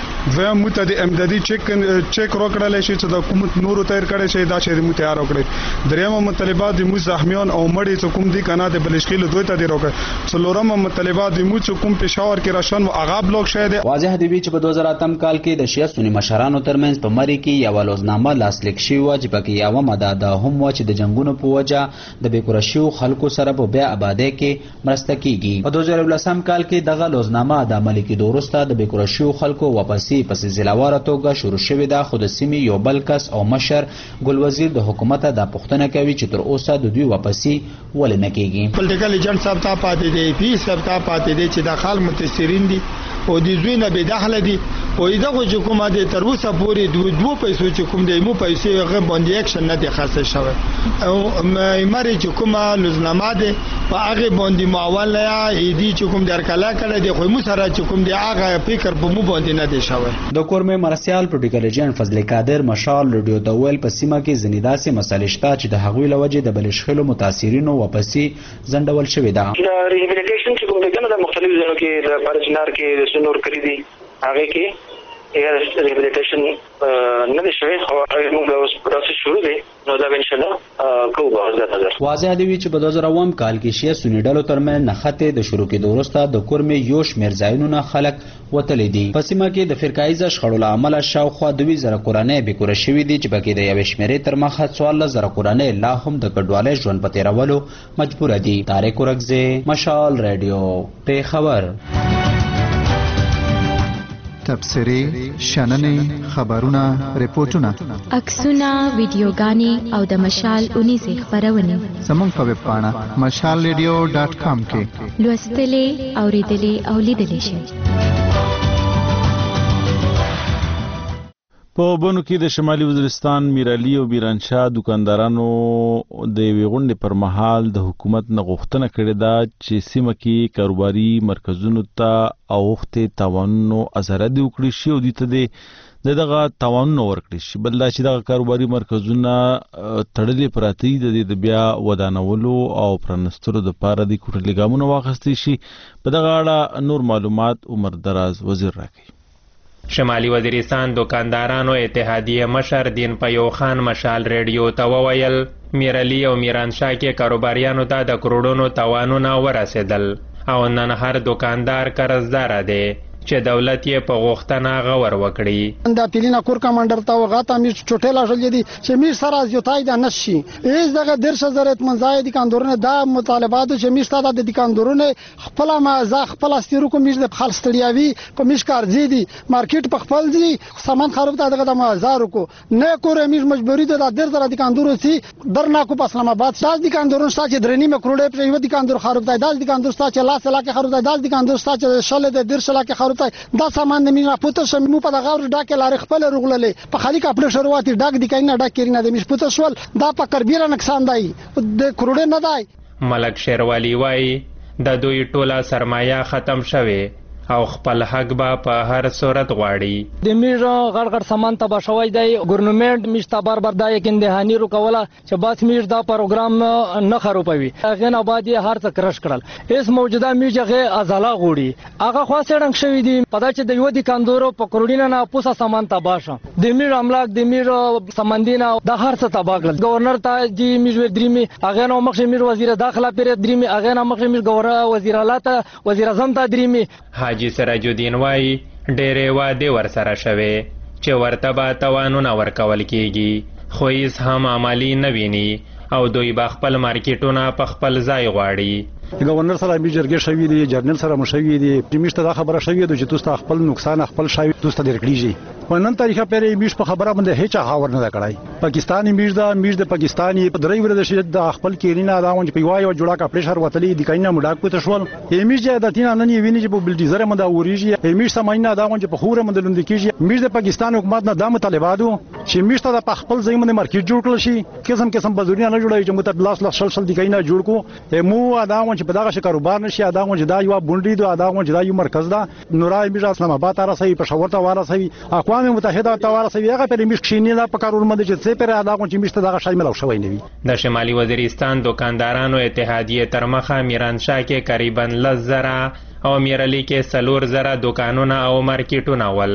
دویم موته د امدادي چیک روکړل شي چې د حکومت نورو تیر کړي شي دا چې مو تیار وکړي. دریم مطالبات د مو زخمیان او مړي چې کوم دي کنه د بلشخیل دوی ته دی روکړي. څلورم مطالبات د مو چې کوم پېښور کې راشن او هغه بلوک شوی دی. واضح دی چې په 2008 کال کې د شیعه سنی مشرانو ترمنځ په مری کې یو لوزنامه لاسلیک شوی و چې پکې یو ماده ده هم و چې د جنگونو په وجه د بیکورشیو خلکو سره په بیا آبادی کې مرسته کیږي. په 2018 کال کې دغه لوزنامه د عملي کېدو وروسته د بیکورشیو خلکو واپسی په سلسلهواره توګه شروع شوې ده، خو د سیمې یو بل کس او مشر ګل وزیر د حکومت د پوښتنه کوي چې تر اوسه د دوی واپسی ولې نه کیږي. پولیټیکل ایجنټ صاحب ته پاتې دی، پی صاحب ته پاتې دی چې د خلک متاثرین دي او د دوی نه به داخله دي او دغه حکومت تر اوسه پورې دوه پیسو چې کوم دی مو پیسې هغه باندې اکشن نه دی خاصه شوی او مری چې کومه لزنامه ده په هغه باندې معاون یا ایدی چې کوم درکلا کړه دی خو مو سره چې کوم دی هغه فکر په مو باندې نه دی شوی. د کورمه مرسیال پولیټیکل ایجنټ فضل قادر مشال رادیو د ویل په سیمه کې زنیداسي مسالې شته چې د هغوی لوجه د بلشخلو متاثرینو واپسی زندول شوی ده. ریهابیلیټیشن چې کوم دی د مختلفو ځایونو کې د پارجنار کې د نور کړی دي هغه کې ریهابیلیټیشن نه دی شوی او موږ اوس پروسس شروع دی نو دا ان شاء الله کوو به نظر. واضح دی چې په 2009 کال کې شیعه سنی ډلو ترمنځ نښتې د شروع کېدو وروسته د کورمې یو شمېر ځایونو خلک وتلي دي. په سیمه کې د فرقایي شخړو له امله شاوخوا 2000 کورنۍ بېکوره شوي دي چې پکې د یوې شمېرې تر مخه 14,000 کورنۍ لا هم د کډوالۍ ژوند په تېرولو مجبوره دي. طارق ورکزی، مشال رادیو، پیښور. تبصرې، شننې، خبرونه، ریپورتونه، عکسونه، ویډیوګانې او د مشال 19 خبرونه زموږ په ویب پاڼه mashalradio.com کې لوستلې، اوریدلې او لیدلې شئ. په بونو کې د شمالي وزیرستان میرعلي او میرانشاه دکاندارانو د یوې غونډې پر مهال د حکومت نه غوښتنه کړې ده چې سیمه کې کاروباري مرکزونو ته اوښتې تاوانونو ازارادي وکړي شي او دوی ته دغه تاوانونه ورکړي شي. بل دا چې دغه کاروباري مرکزونه تړلې پراته دي د بیا ودانولو او پرانستلو دپاره د کوټلي ګامونه واخیستی شي. په دغه اړه نور معلومات عمر دراز وزیر راکوي. شمالي وزیرستان دکاندارانو اتحادیه مشر دین پیو خان مشال ریډیو ته وویل میرعلي او میرانشاه کې کاروباریانو ته د کروڑونو تاوانونه ورسېدل او نن هر دکاندار قرضدار دی چې دولت یې په غوښتنه غور وکړي. دا پیلینا کور کمانډر ته وغاته می چټیلا شول دي چې می سره از یو تای دا نشي هیڅ دغه درشه زرت منځای دي کاندورونه دا مطالبات چې می ستاده د کاندورونه خپل ما ز خپل استیرو کوم د خالص تړیاوي کوم کارځي دي مارکیټ په خپل دي سامان خراب ته دغه د مازارو کو نه کور می مجبوری ده د در د کاندورو سي درنا کو په اسلام آباد ساز دي کاندورونه ستا چې درنی مې کروڑې په یو دي کاندور خراب ته دال دي کاندور ستا چې لاس لاکه خراب ته دال دي کاندور ستا چې شل د درشه لاکه خراب دا سامان د مینا پوتو سمو په دغه ډاکه لاري خپل رغللې په خالي کپړه شروعاتي ډاک د کینه ډاک کړي د میش پوتو سوال دا په کربیره نقصان دی د کروڑې نه دی. ملک شیروالی وای د دوی ټوله سرمایه ختم شوه او خپل حق به په هر صورت غواړي. د میژ غړغړ سامان تبا شوی دی ګورنمنت میژ ته بار دا یقین دهانی رو کوله چې بس میژ دا پروګرام نه خرابوي هغه نه بعد هر څه کرش کړل اس موجوده میژ هغه ازاله غوړي هغه خاصه رنګ شوی دی پدا چې د یو دي کاندورو په کروڑینه نه پوسا سامان تبا شه د میژ املاک د میژ سمندینه د هر څه تبا کړل. گورنر ته دی میژ دریمي هغه نو مخ میژ وزیر داخله پر دریمي هغه نو مخ میژ گورنر وزیر اعلی ته وزیر اعظم ته دریمي. حاجی سراج الدین وای ډېرې وعدې ورسره شوې چې ورته به تاوانونه ورکول کېږي خو هیڅ هم عملي نه ویني او دوی به خپل مارکیټونه په خپل ځای غواړي. گورنر سره می جرګه شوی دی جرنل سره مشوي دی پرمیشته دا خبره شوی دی چې تاسو خپل نقصان خپل شوی تاسو درکړيږي ونن تاریخه پرې میش په خبره باندې هیڅ خاور نه کړای پاکستاني میش د پاکستاني په درې ورځې چې د خپل کینینا دا ونج په یوای جوړه کا پریشر وتلی د کینه مډاک په تشول میش د تینا نن ویني چې په بلډیزر مندا وريږي میش سماینا دا ونج په خوره منډ لوند کیږي میش د پاکستان حکومت نه د مطالباتو چې میش ته د خپل ځای باندې مارکیټ جوړ کړل شي قسم بازوریا نه جوړای چې متبلاس لا شل د کینه جوړ کو مو دا ونج په دغه کاروبار نشي دا ونج دا یو بونډي دا ونج دا یو مرکز دا نورای میش اسلام آباد راسي پېښور ته ورسوي اقوام متحده ته ورسوي هغه پر میش کښینی دا په کارول مده چې څه پر دا ونج میشته دغه شامل او شوی نه وي. د شمالي وزیرستان دکاندارانو اتحادیه تر مخه میرانشاه کې تقریبا 10,000 او میرعلي کې 4,000 دکانونه او مارکیټونه ول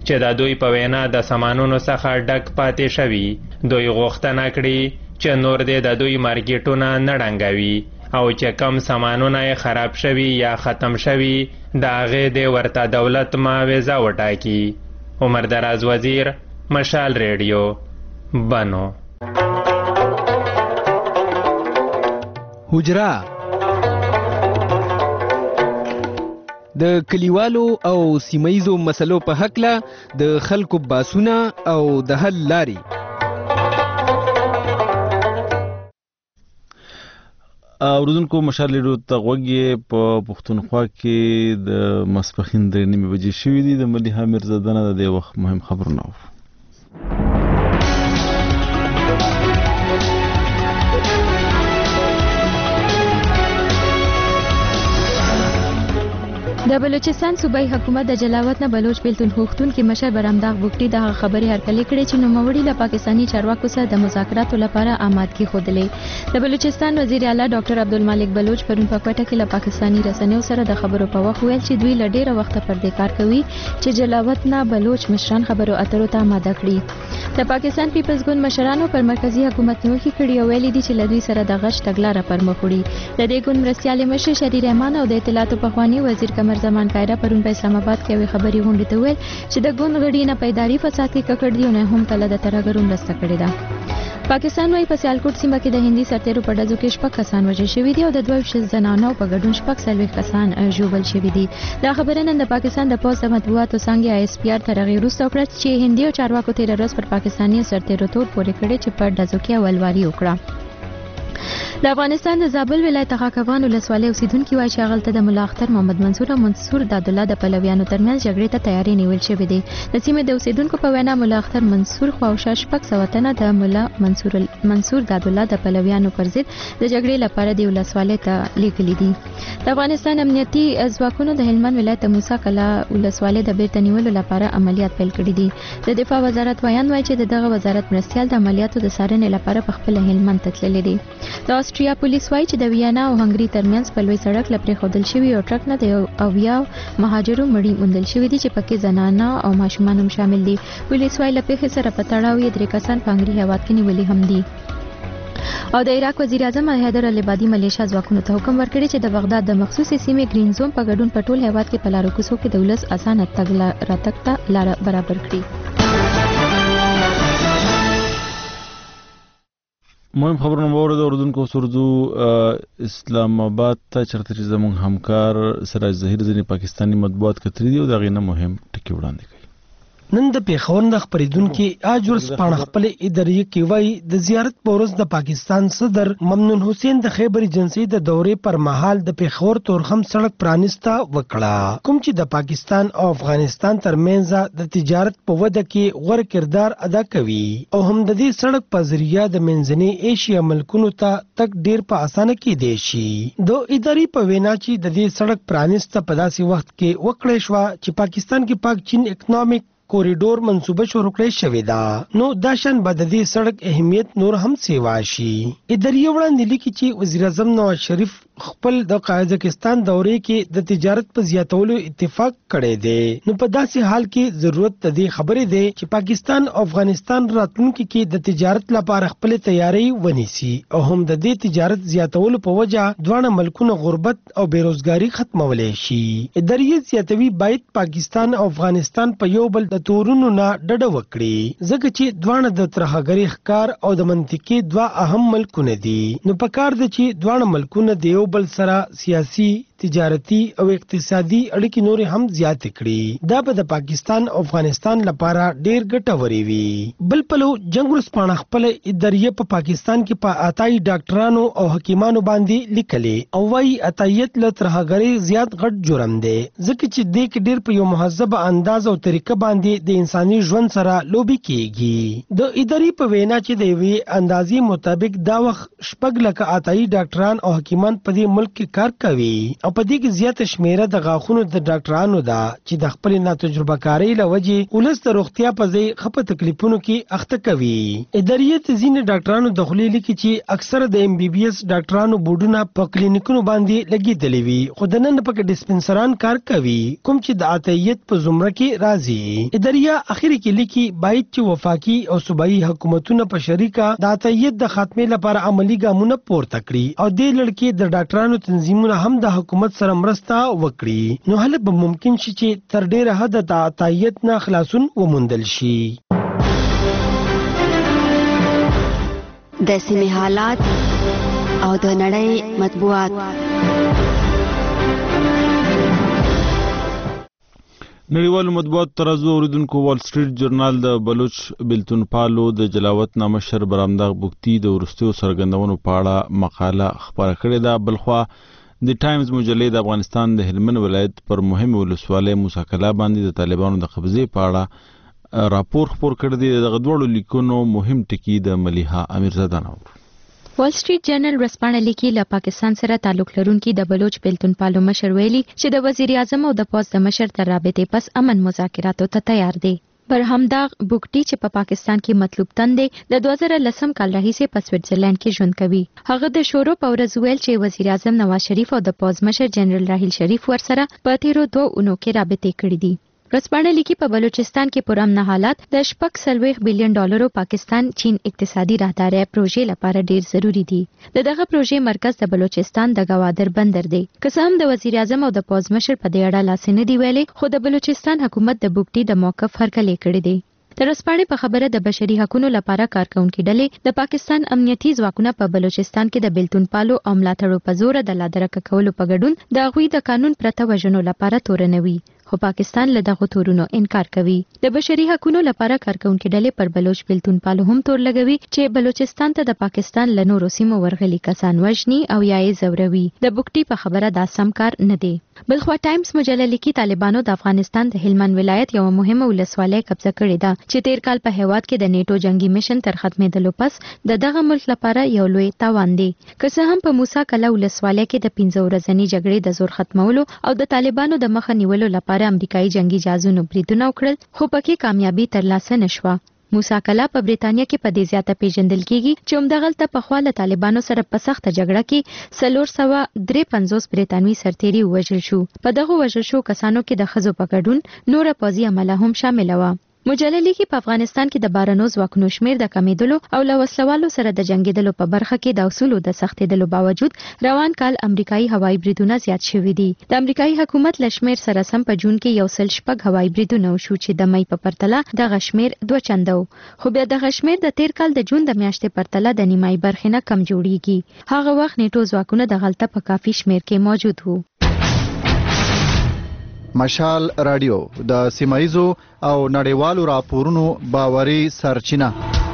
چې د دوی په وینا د سامانونو څخه ډک پاتې شوي. دوی غوښتنه کړې چې نور دې د دوی مارکیټونه نه ړنګوي او چې کم سامانونه یې خراب شوي یا ختم شوي د هغې دې ورته دولت معاوضه وټاکي. عمر دراز وزیر، مشال ریډیو، بنو. حجره د کلیوالو او سیمایزو مسلو په هکله د خلکو باسونه او د حل لاري. اوریدونکو مشال ریډیو ته غوږ یې په پښتونخوا کې د ماسپښین 3:30 بجې شوي دي. د ملیحه میرزاده نه د دې وخت مهم خبرونه و. د بلوچستان صوبایي حکومت د جلاوطن بلوچ بیلتون غوښتونکي مشر برامداغ بوکټي د خبرې هرکلې کړې چې نوموړي له پاکستاني چارواکو سره د مذاکراتو لپاره آمادګي ښودلې. د بلوچستان وزیر اعلی ډاکټر عبدالمالک بلوچ پرون په کوټه کې له پاکستاني رسنیو سره د خبرو په وخت ویل چې دوی له ډېره وخته پر دې کار کوي چې جلاوطن بلوچ مشران خبرو اترو ته آماده کړي. د پاکستان پیپلز ګوند مشرانو پر مرکزی حکومت نیوکې کړې او ویلي دي چې له دوی سره د غچ تګلاره پر مخ وړي. د دې ګوند مرستیال مشر شری رحمان او د اطلاعاتو پخوانی وزیر قمر زمان کایره پرون په اسلام آباد کې یوې خبري غونډې ته ویل چې د ګوند غړي نه پیداري فساد کې ککړ دي او نه هم کله د ترهګرو مرسته کړې ده. پاکستان وايي په سیالکوټ سیمه کې د هندي سرتیرو په ډزو کې 6 کسان وژل شوي دي او د 22 زنانو په ګډون 40 کسان ژوبل شوي دي. دا خبره نن د پاکستان د پوز مطبوعاتو څنګه ISPR تر هغې وروسته وکړه چې هندي او چارواکو تیر ورځ پر پاکستاني سرتیرو تور پورې کړی چې په ډزو کې اولواري وکړه. د افغانستان د زابل ولایت خاکوان ولسوالۍ اوسیدونکي وایي چې هغلته د ملا اختر محمد منصور او منصور دادالله د پلویانو ترمنځ جګړې ته تیاری نیول شوې ده. د سیمې د اوسیدونکو په وینا ملا اختر منصور خواوشا 600 تنه د ملا منصور دادالله د پلویانو پر ضد د جګړې لپاره د ولسوالۍ ته لیږلي دي. د افغانستان امنیتي ځواکونو د هلمند ولایت د موسی کلا ولسوالۍ د بیرته نیولو لپاره عملیات پیل کړي دي. د دفاع وزارت وایي چې دغه وزارت مرستیال د عملیاتو د څارنې لپاره په خپل هلمند ته تللی دي. د آسټریا پولیس وایي چې د ویانا او هنګري ترمنځ په لوی سړک لپاره خودل شوی او ټرک نه د اویا مهاجرو مړي موندل شوی دي چې پکې زنانه او ماشومان هم شامل دي. پولیس وایي له پیښې سره په تړاو یې 3 کسان په هنګري هیواد کې نیولي هم دي. او د عراق وزیر اعظم حیدر العبادي ملیشیا ځواکونو ته حکم ورکړی چې د بغداد د مخصوصي سیمې گرین زون په ګډون په ټول هیواد کې په لارو کوڅو کې د ولس اسانه تګ راتګ ته لار برابر کړي. مهم خبرونه مورد اوردونکو سرزو اسلام آباد ته چرته چې زموږ همکار سراج ظهیر ځینې پاکستانی مطبوعات کتري دي او دا غینه مهم ټکی وړاندې کوي. نن د پیښور د خبرېدونکو اجر سپانه خپل ادارې کې وایي د زیارت پورز د پاکستان صدر ممنون حسین د خیبر ایجنسی د دورې پر مهال د پیښور تورخم سړک پرانیسته وکړه کوم چې د پاکستان او افغانستان ترمنځ د تجارت په وده کې غوړ کردار ادا کوي او هم د دې سړک په ذریعہ د منځنۍ ایشیا ملکونو ته تک ډیر په اسانه کې دی شي. د ادارې په وینا چې د دې سړک پرانیسته په داسې وخت کې وکړې شو چې پاکستان کې پاک چین اکنامک کوریډور منصوبه شروع کړې شوې ده نو دا شان به د دې سړک اهمیت نور هم سیوا شي. ادارې وړاندې لیکي چې وزیر اعظم نواز شریف خپل د قازقستان دورې کې د تجارت په زیاتولو اتفاق کړی دی نو په داسې حال کې ضرورت د دې خبرې دی چې پاکستان او افغانستان راتلونکي کې د تجارت لپاره خپل تیاری ونیسي او هم د دې تجارت زیاتولو په وجه دواړه ملکونه غربت او بیروزګاری ختمولای شي. ادارې زیاتوي باید پاکستان او افغانستان په یو بل د تورونو نه ډډه وکړي ځکه چې دواړه د ترهګری ښکار او د منطقې دوه اهم ملکونه دي نو پکار دی چې دواړه ملکونه د یو بل سره سیاسي تجارتی او اقتصادي اړیکې نور هم زیات کړي. دا به د پاکستان او افغانستان لپاره ډیر ګټوري وي. بل پلو جنگ ورسپانه خپل ادارې په پاکستان کې په اتای ډاکټرانو او حکیمانو باندې لیکلي او وايي اتایت له ترهګری زیات غټ جرم دی ځکه چې د کې ډیر په یو مهذب انداز او طریقه باندې د انساني ژوند سره لوبي کیږي. د ادارې په وینا چې د وی اندازې مطابق دا وخت 6 لک اتای ډاکټران او حکیمان په دې ملک کې کار کوي او په دې کې زیاته شمیره د غاښونو د ډاکټرانو ده چې د خپل ناتجربه کارۍ له وجې ولس د روغتیا په ځای خپه تکلیفونو کې اخته کوي. اداریت ځینې ډاکټرانو د خولې لیکي چې اکثره د MBBS ډاکټرانو بورډونه په کلینیکونو باندې لګېدلې وي خو د نن پکې ډسپنسران کار کوي کوم چې د عطیت په زمره کې راځي. اداریه اخر کې لیکي باید چې وفاقي او صوبایي حکومتونه په شریکه د عطیت د خاتمې لپاره عملی ګامونه پورته کړي او دې لړ کې د ډاکټرانو تنظیمونه هم د حکومت سره مرسته وکړي نو هله به ممکن شي چې تر ډیره حد د عطیت نه خلاصون وموندل شي. د سیمې حالات او د نړۍ مطبوعات. نړیوالو مطبوعاتو ته راځو. اوریدونکو وال سټریټ جورنال د بلوچ بیلتون پالو د جلاوت نامه مشر برامداغ بوکتی د وروستیو څرګندونو په اړه مقاله خپاره کړې ده. بلخوا د ټایمز مجلې د افغانستان د هلمند ولایت پر مهم ولسوالۍ موسی کلا باندې د طالبانو د قبضې په اړه راپور خپور کړی دی. دغه دواړو لیکونو مهم ټکي د ملیحه امیرزاده نور. وال سټریټ جرنل ورځپاڼه لیکي له پاکستان سره تعلق لرونکي د بلوچ بیلتون پالو مشر ویلي چې د وزیر اعظم او د پوز د مشر تر رابطې پس امن مذاکراتو ته تیار دی. برهمداغ بوکټي چې په پاکستان کې مطلوب تن دی د 2010 کال راهیسې په سویټزرلند کې ژوند کوي. هغه د شورو په ورځ ویل چې وزیر اعظم نواز شریف او د پوز مشر جنرال راحیل شریف ورسره په تیرو 2 اونو کې رابطې کړې دي. ورځپاڼه لیکي په بلوچستان کې پرامن حالات د $40 بلین پاکستان چین اقتصادي راهداري پروژې لپاره ډیر ضروری دي. دغه پروژې مرکز د بلوچستان د گوادر بندر دی. که څه هم د وزیر اعظم او د پوز مشر په دې اړه لاس نه دی ویلي خو د بلوچستان حکومت د بوکټي د موقف هرکلی کړی دی. د ورځپاڼې په خبره د بشري حقوقو لپاره کارکونکي ډلې د پاکستان امنیتي ځواکونه په بلوچستان کې د بیلتون پالو او ملاتړو په زور د لادرکه کولو په ګډون د غوي د قانون پرته وژنو لپاره تورنوي خو پاکستان له دغه تورونو انکار کوي. د بشري حقوقو لپاره کارکونکي ډلې پر بلوچ بیلتون پالو هم تور لګوي چې بلوچستان ته د پاکستان له نورو سیمو ورغلي کسان وژني او یا یې زوروي. د بوکټي په خبره دا سم کار نه دی. بلخوا ټایمز مجله لیکي طالبانو د افغانستان د هلمند ولایت یو مهمه ولسوالۍ قبضه کړې ده چې تیر کال په هیواد کې د نیټو جنگي میشن تر ختمېدلو پس دغه ملک لپاره یو لوی تاوان دی. که څه هم په موسی کلا ولسوالۍ کې د 15 ورځنۍ جګړې د زور ختمولو او د طالبانو د مخه نیولو لپاره امریکایي جنگي جهازونو بریدونه وکړل خو پکې کامیابی ترلاسه نشوه. موسی کلا په بریتانیا کې په دې زیاته پیژندل کیږي چې همدغلته په خوا له طالبانو سره په سخته جګړه کې 453 بریتانوي سرتیري وژل شو. په دغه وژل شو کسانو کې د ښځو په ګډون نور پوځي عمله هم شامل و. مجله لیکي په افغانستان کې د بارنو ځواکونو شمیر د کمیدلو او له وسلوالو سره د جنگیدلو په برخه کې د اصولو د سختېدلو باوجود روان کال امریکایي هوایي بریدونه زیات شوي دي. د امریکایي حکومت له شمیر سره سم په جون کې 106 هوایي بریدونه وشو چې د مې په پرتله دغه شمیر 2 چنده و. خو بیا دغه شمیر د تیر کال د جون د میاشتې پرتله د نیمایي برخې نه کم جوړیږي. هغه وخت نیټو ځواکونه د غلطه په کافي شمیر کې موجود وو. مشال رادیو د سیمایزو او نړیوالو راپورونو باوري سرچینه.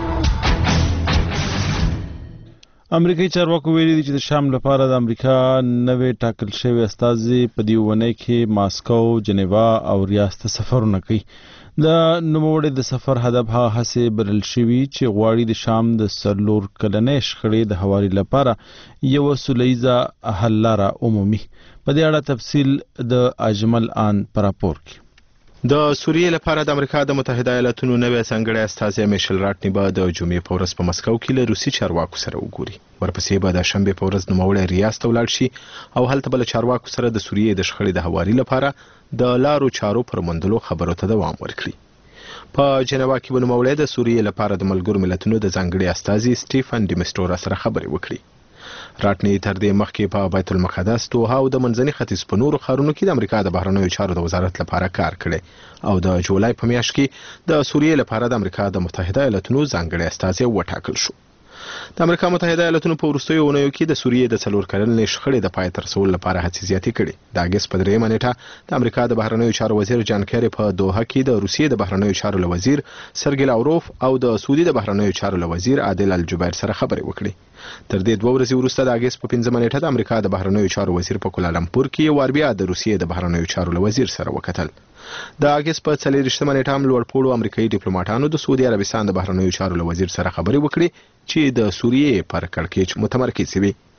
امریکایي چارواکو ویلي دي چې د شام لپاره د امریکا نوې ټاکل شوی استازي په دې ونې کې ماسکو، جنیوا او ریاض ته سفرونه کوي. د نوموړي د سفر هدف هغه هڅې بلل شوي چې غواړي د شام د 4 کلنې شخړې د هواري لپاره یو سولیزه حل لاره عمومي. په دې اړه تفصیل د اجمل آن پر راپور کې. د سوریې لپاره د امریکا د متحده ایالاتونو نوې ځانګړی استازی میشل راټنی به د جمعې په ورځ په مسکو کې له روسي چارواکو سره وګوري. ورپسې به د شنبې په ورځ نوموړی ریاض ته ولاړ شي او هلته به له چارواکو سره د سوریې د شخړې د هواري لپاره د لارو چارو پر موندلو خبرو ته دوام ورکړي. په جنیوا کې به نوموړی د سوریې لپاره د ملګرو ملتونو د ځانګړي استازي سټیفن ډیمسټورا سره خبرې وکړي. راټنی تر دې مخکې په بیت المقدس، دوحه او د منځني ختیځ په نورو ښارونو کې د امریکا د بهرنیو چارو د وزارت لپاره کار کړی او د جولای په میاشت کې د سوریې لپاره د امریکا د متحده ایالاتونو ځانګړي استازی وټاکل شو. د امریکا متحده ایالاتونو په وروستیو اونیو کې د سوریې د 4 کلنې شخړې د پای ته رسولو لپاره هڅې زیاتې کړې. د اګست په 3 نیټه د امریکا د بهرنیو چارو وزیر جان کیری په دوحه کې د روسیې د بهرنیو چارو وزیر سرګی لاوروف او د سعودي د بهرنیو چارو وزیر عادل الجبیر سره خبرې وکړې. تر دې 2 ورځې وروسته د اګست په 15 نیټه د امریکا د بهرنیو چارو وزیر په کوالالمپور کې یو بیا د روسیې د بهرنیو چارو وزیر سره وکتل. د اګست په 24 نیټه هم لوړپوړو امریکایي ډیپلوماټانو د سعودي عربستان د بهرنیو چارو وزیر سره خبرې وکړې چې د سوریې پر کړکېچ متمرکز وي.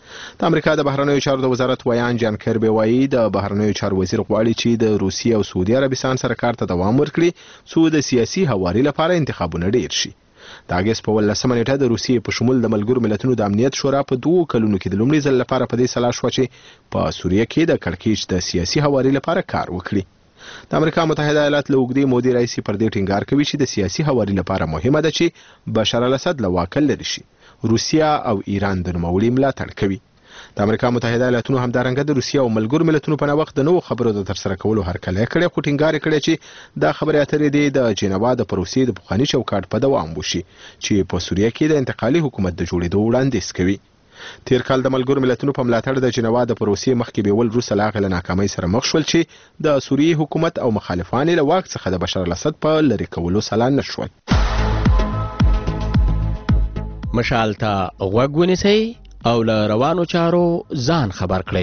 د امریکا د بهرنیو چارو د وزارت ویان جان کربي وایي د بهرنیو چارو وزیر غواړي چې د روسیې او سعودي عربستان سره کار ته دوام ورکړي څو د سیاسي هواري لپاره انتخابونه ډیر شي. د اگست په 18 نیټه د روسیې په شمول د ملګرو ملتونو د امنیت شورا په 2 کلونو کې د لومړي ځل لپاره په دې سلا شو چې په سوریه کې د کړکېچ د سیاسي هواري لپاره کار وکړي. د امریکا متحده ایالات له اوږدې مودې راهیسې پر دې ټینګار کوي چې د سیاسي هواري لپاره مهمه ده چې بشار الاسد له واکه لرې شي. روسیه او ایران د نوموړي ملاتړ کوي. د امریکا متحده ایالاتونو همدارنګه د روسیې او ملګرو ملتونو په وخت د نوو خبرو د ترسره کولو هرکلی کړی، خو ټینګار کړی چې دا خبرې اترې د جنیوا د پروسې د پخواني چوکاټ په دوام وشي چې په سوریه کې د انتقالي حکومت د جوړېدو وړاندیز کوي. تیر کال د ملګرو ملتونو په ملاتړ د جنیوا د پروسې مخکې بیول وروسته له هغې له ناکامۍ سره مخ شول چې د سوریې حکومت او مخالفان له واک څخه د بشار الاسد په لرې کولو سلا نه شول. مشال ته غوږ ونیسئ او له روانو چارو ځان خبر کړئ.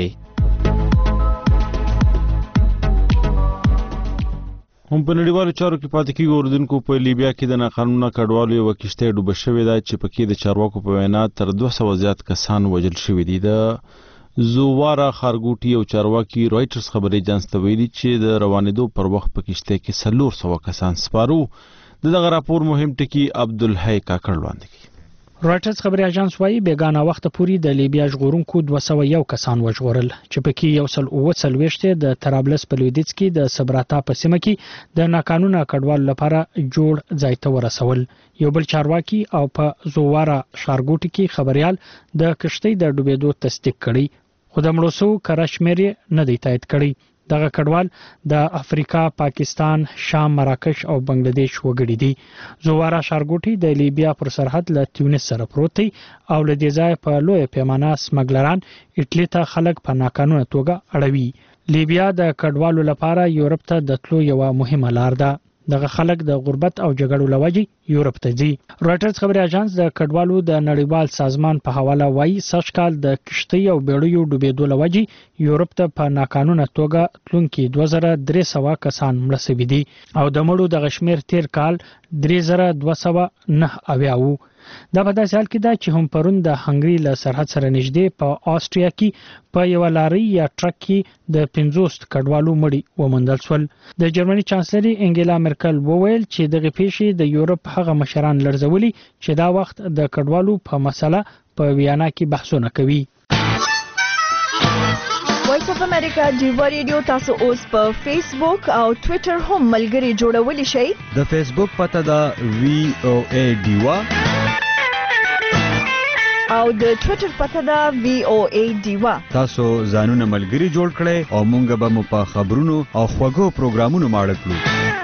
هم په نړیوالو چارو کې پاتې کېږي. اردوونکو په لیبیا کې د ناقانونه کډوالو یوه کښتۍ ډوبه شوې ده چې پکې د چارواکو په وینا تر 200 زیات کسان وژل شوي دي. د زووارا خارګوټي او چارواکي رایټرز خبري اژانس ته ویلي چې د روانېدو پر وخت په کښتۍ کې 400 کسان سپارو. دغه راپور مهم ټکي عبدالحی کاکړ وړاندې کوي. رایټرز خبري اژانس وايي بیگانه وخت پورې د لیبیا ژغورونکو 201 کسان وژغورل چې پکې 139 د طرابلس په لویدیځ کې د سبراتا په سیمه کې د ناقانونه کډوالو لپاره جوړ ځای ته ورسول. یو بل چارواکي او په زووارا ښارګوټي کې خبريال د کشتۍ د ډوبېدو تصدیق کړي، خو د مړو شوو کره شمېر نه دی تایید کړی. دغه کډوال د افریقا، پاکستان، شام، مراکش او بنگلاديش وګړي دي. زووارا ښارګوټي د لیبیا پر سرحد له تیونس سره پروت دی او له دې ځای په لوی پیمانه سمګلران اټلی ته خلک په ناقانونه توګه اړوي. لیبیا د کډوالو لپاره یورپ ته د تلو یو مهمه لار ده. دغه خلک د غربت او جګړو لوجې یورپ ته ځي. رایټرز خبري اژانس د کډوالو د نړیوال سازمان په حواله وایي سږ کال د کشتۍ او بیړیو ډوبېدو لوجې یورپ ته په ناقانونه توګه تلونکي 2300 کسان مړه شوي دي او د مړو دغه شمېر تیر کال 3209 وو. دا په داسې حال کې ده چې هم پرون د هنګري له سرحد سره نږدې په آسټریا کې په یو لارۍ یا ټرک کې د 50 کډوالو مړي وموندل شول. د جرمني چانسلر انګیلا مرکل وویل چې دغه پیښې د یورپ هغه مشران لړزولي چې دا وخت د کډوالو په مسله په ویانا کې بحثونه کوي. وایس اف امریکا ډیوا ریډیو تاسو اوس په فیسبوک او ټوئیټر هم ملګري جوړولی شئ. د فیسبوک پته ده VOA ډیوا او د ټوئیټر پته ده VOA ډیوا. تاسو ځانونه ملګري جوړ کړئ او مونږ به مو په خبرونو او خوږو پروګرامونو ماړه کړو.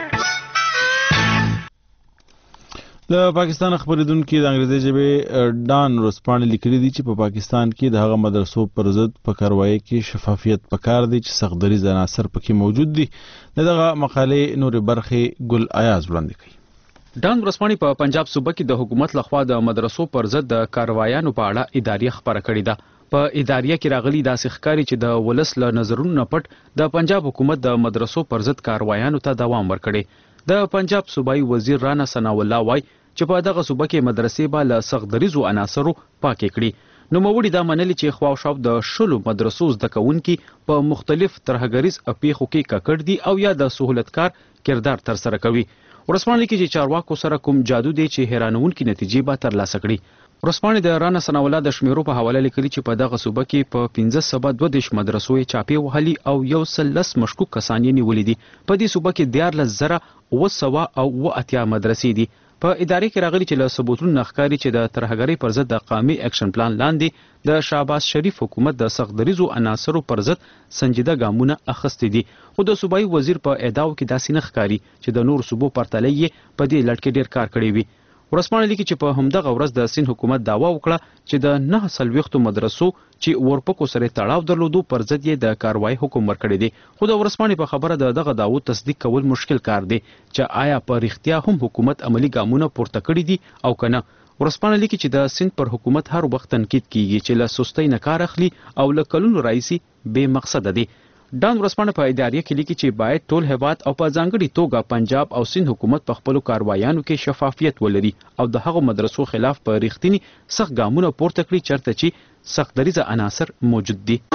د پاکستان خبرېدونکو د انګریزي ژبې ډان روسپانې لیکلي دي چې په پاکستان کې د هغه مدرسو پر ضد په کاروایی کې شفافیت پکار دی چې سخت دریځ عناصر پکې موجود دي. دغه مقالې نورې برخې ګل ایاز وړاندې کوي. ډان روسپانې په پنجاب صوبه کې د حکومت لخوا د مدرسو پر ضد د کاروایانو په اړه اداریه خبره کړې ده. په اداریه کې راغلي داسې ښکاري چې د ولس له نظرونو نه پټ د پنجاب حکومت د مدرسو پر ضد کاروایانو ته دوام ورکړي. د پنجاب صوبایي وزیر رانا ثناء الله وایي چې په دغه صوبه کې مدرسې به له سخت دریځو عناصرو پاکې کړي. نوموړي دا منلي چې خواوشاو د 10 مدرسو زده کوونکي په مختلف ترهګریز پیښو کې ککړ دي او یا د سہولتکار کردار ترسره کوي. ورسپانې کې چې چارواکو سره کوم جادو دی چې حیرانونکې نتیجې به ترلاسه کړي. ورسپانې د رانا ثناء الله د شمیرو په حواله لیکلي چې په دغه صوبه کې په 1522 مدرسو یې چاپې وهلي او 110 مشکوک کسان یې نیولي دي. په دې صوبه کې 14,980 مدرسې دي. په ادارې کې راغلي چې له ثبوتونو نخکاری چې د ترهګرۍ پر ضد د قومي اکشن پلان لاندې د شهباز شریف حکومت د سخت دریځو عناصرو پر ضد سنجیده ګامونه اخیستي دي. خو د صوبایي وزیر په ادعاو کې داسې نه ښکاري چې د نور صوبو پرتله یې په دې لړ کې ډیر کار کړی وي. ورسپانې لیکي چې په همدغه ورځ د سین حکومت دعوا وکړه چې د 9 مدرسو چې ورپکو سره تړاو درلودو پر ضد یې د کاروایی حکم ورکړی دی. خو د ورسپانې په خبره دغه دعوو تصدیق کول مشکل کار دی چې آیا په رښتیا هم حکومت عملی ګامونه پورته کړی دي او کنه. ورسپانې لیکي چې د سین پر حکومت هر وخت تنقید کیږي چې له سستۍ نه کار اخلي او له کلونو راځي بے مقصد دی. ډان ورځپاڼه په اداریه کې لیکي چې باید ټول هیواد او په ځانګړي توګه پنجاب او سند حکومت په خپلو کاروایانو کې شفافیت ولري او د هغو مدرسو خلاف په ریښتیني سخت ګامونه پورته کړي چېرته چې سخت دریځه عناصر موجود دي.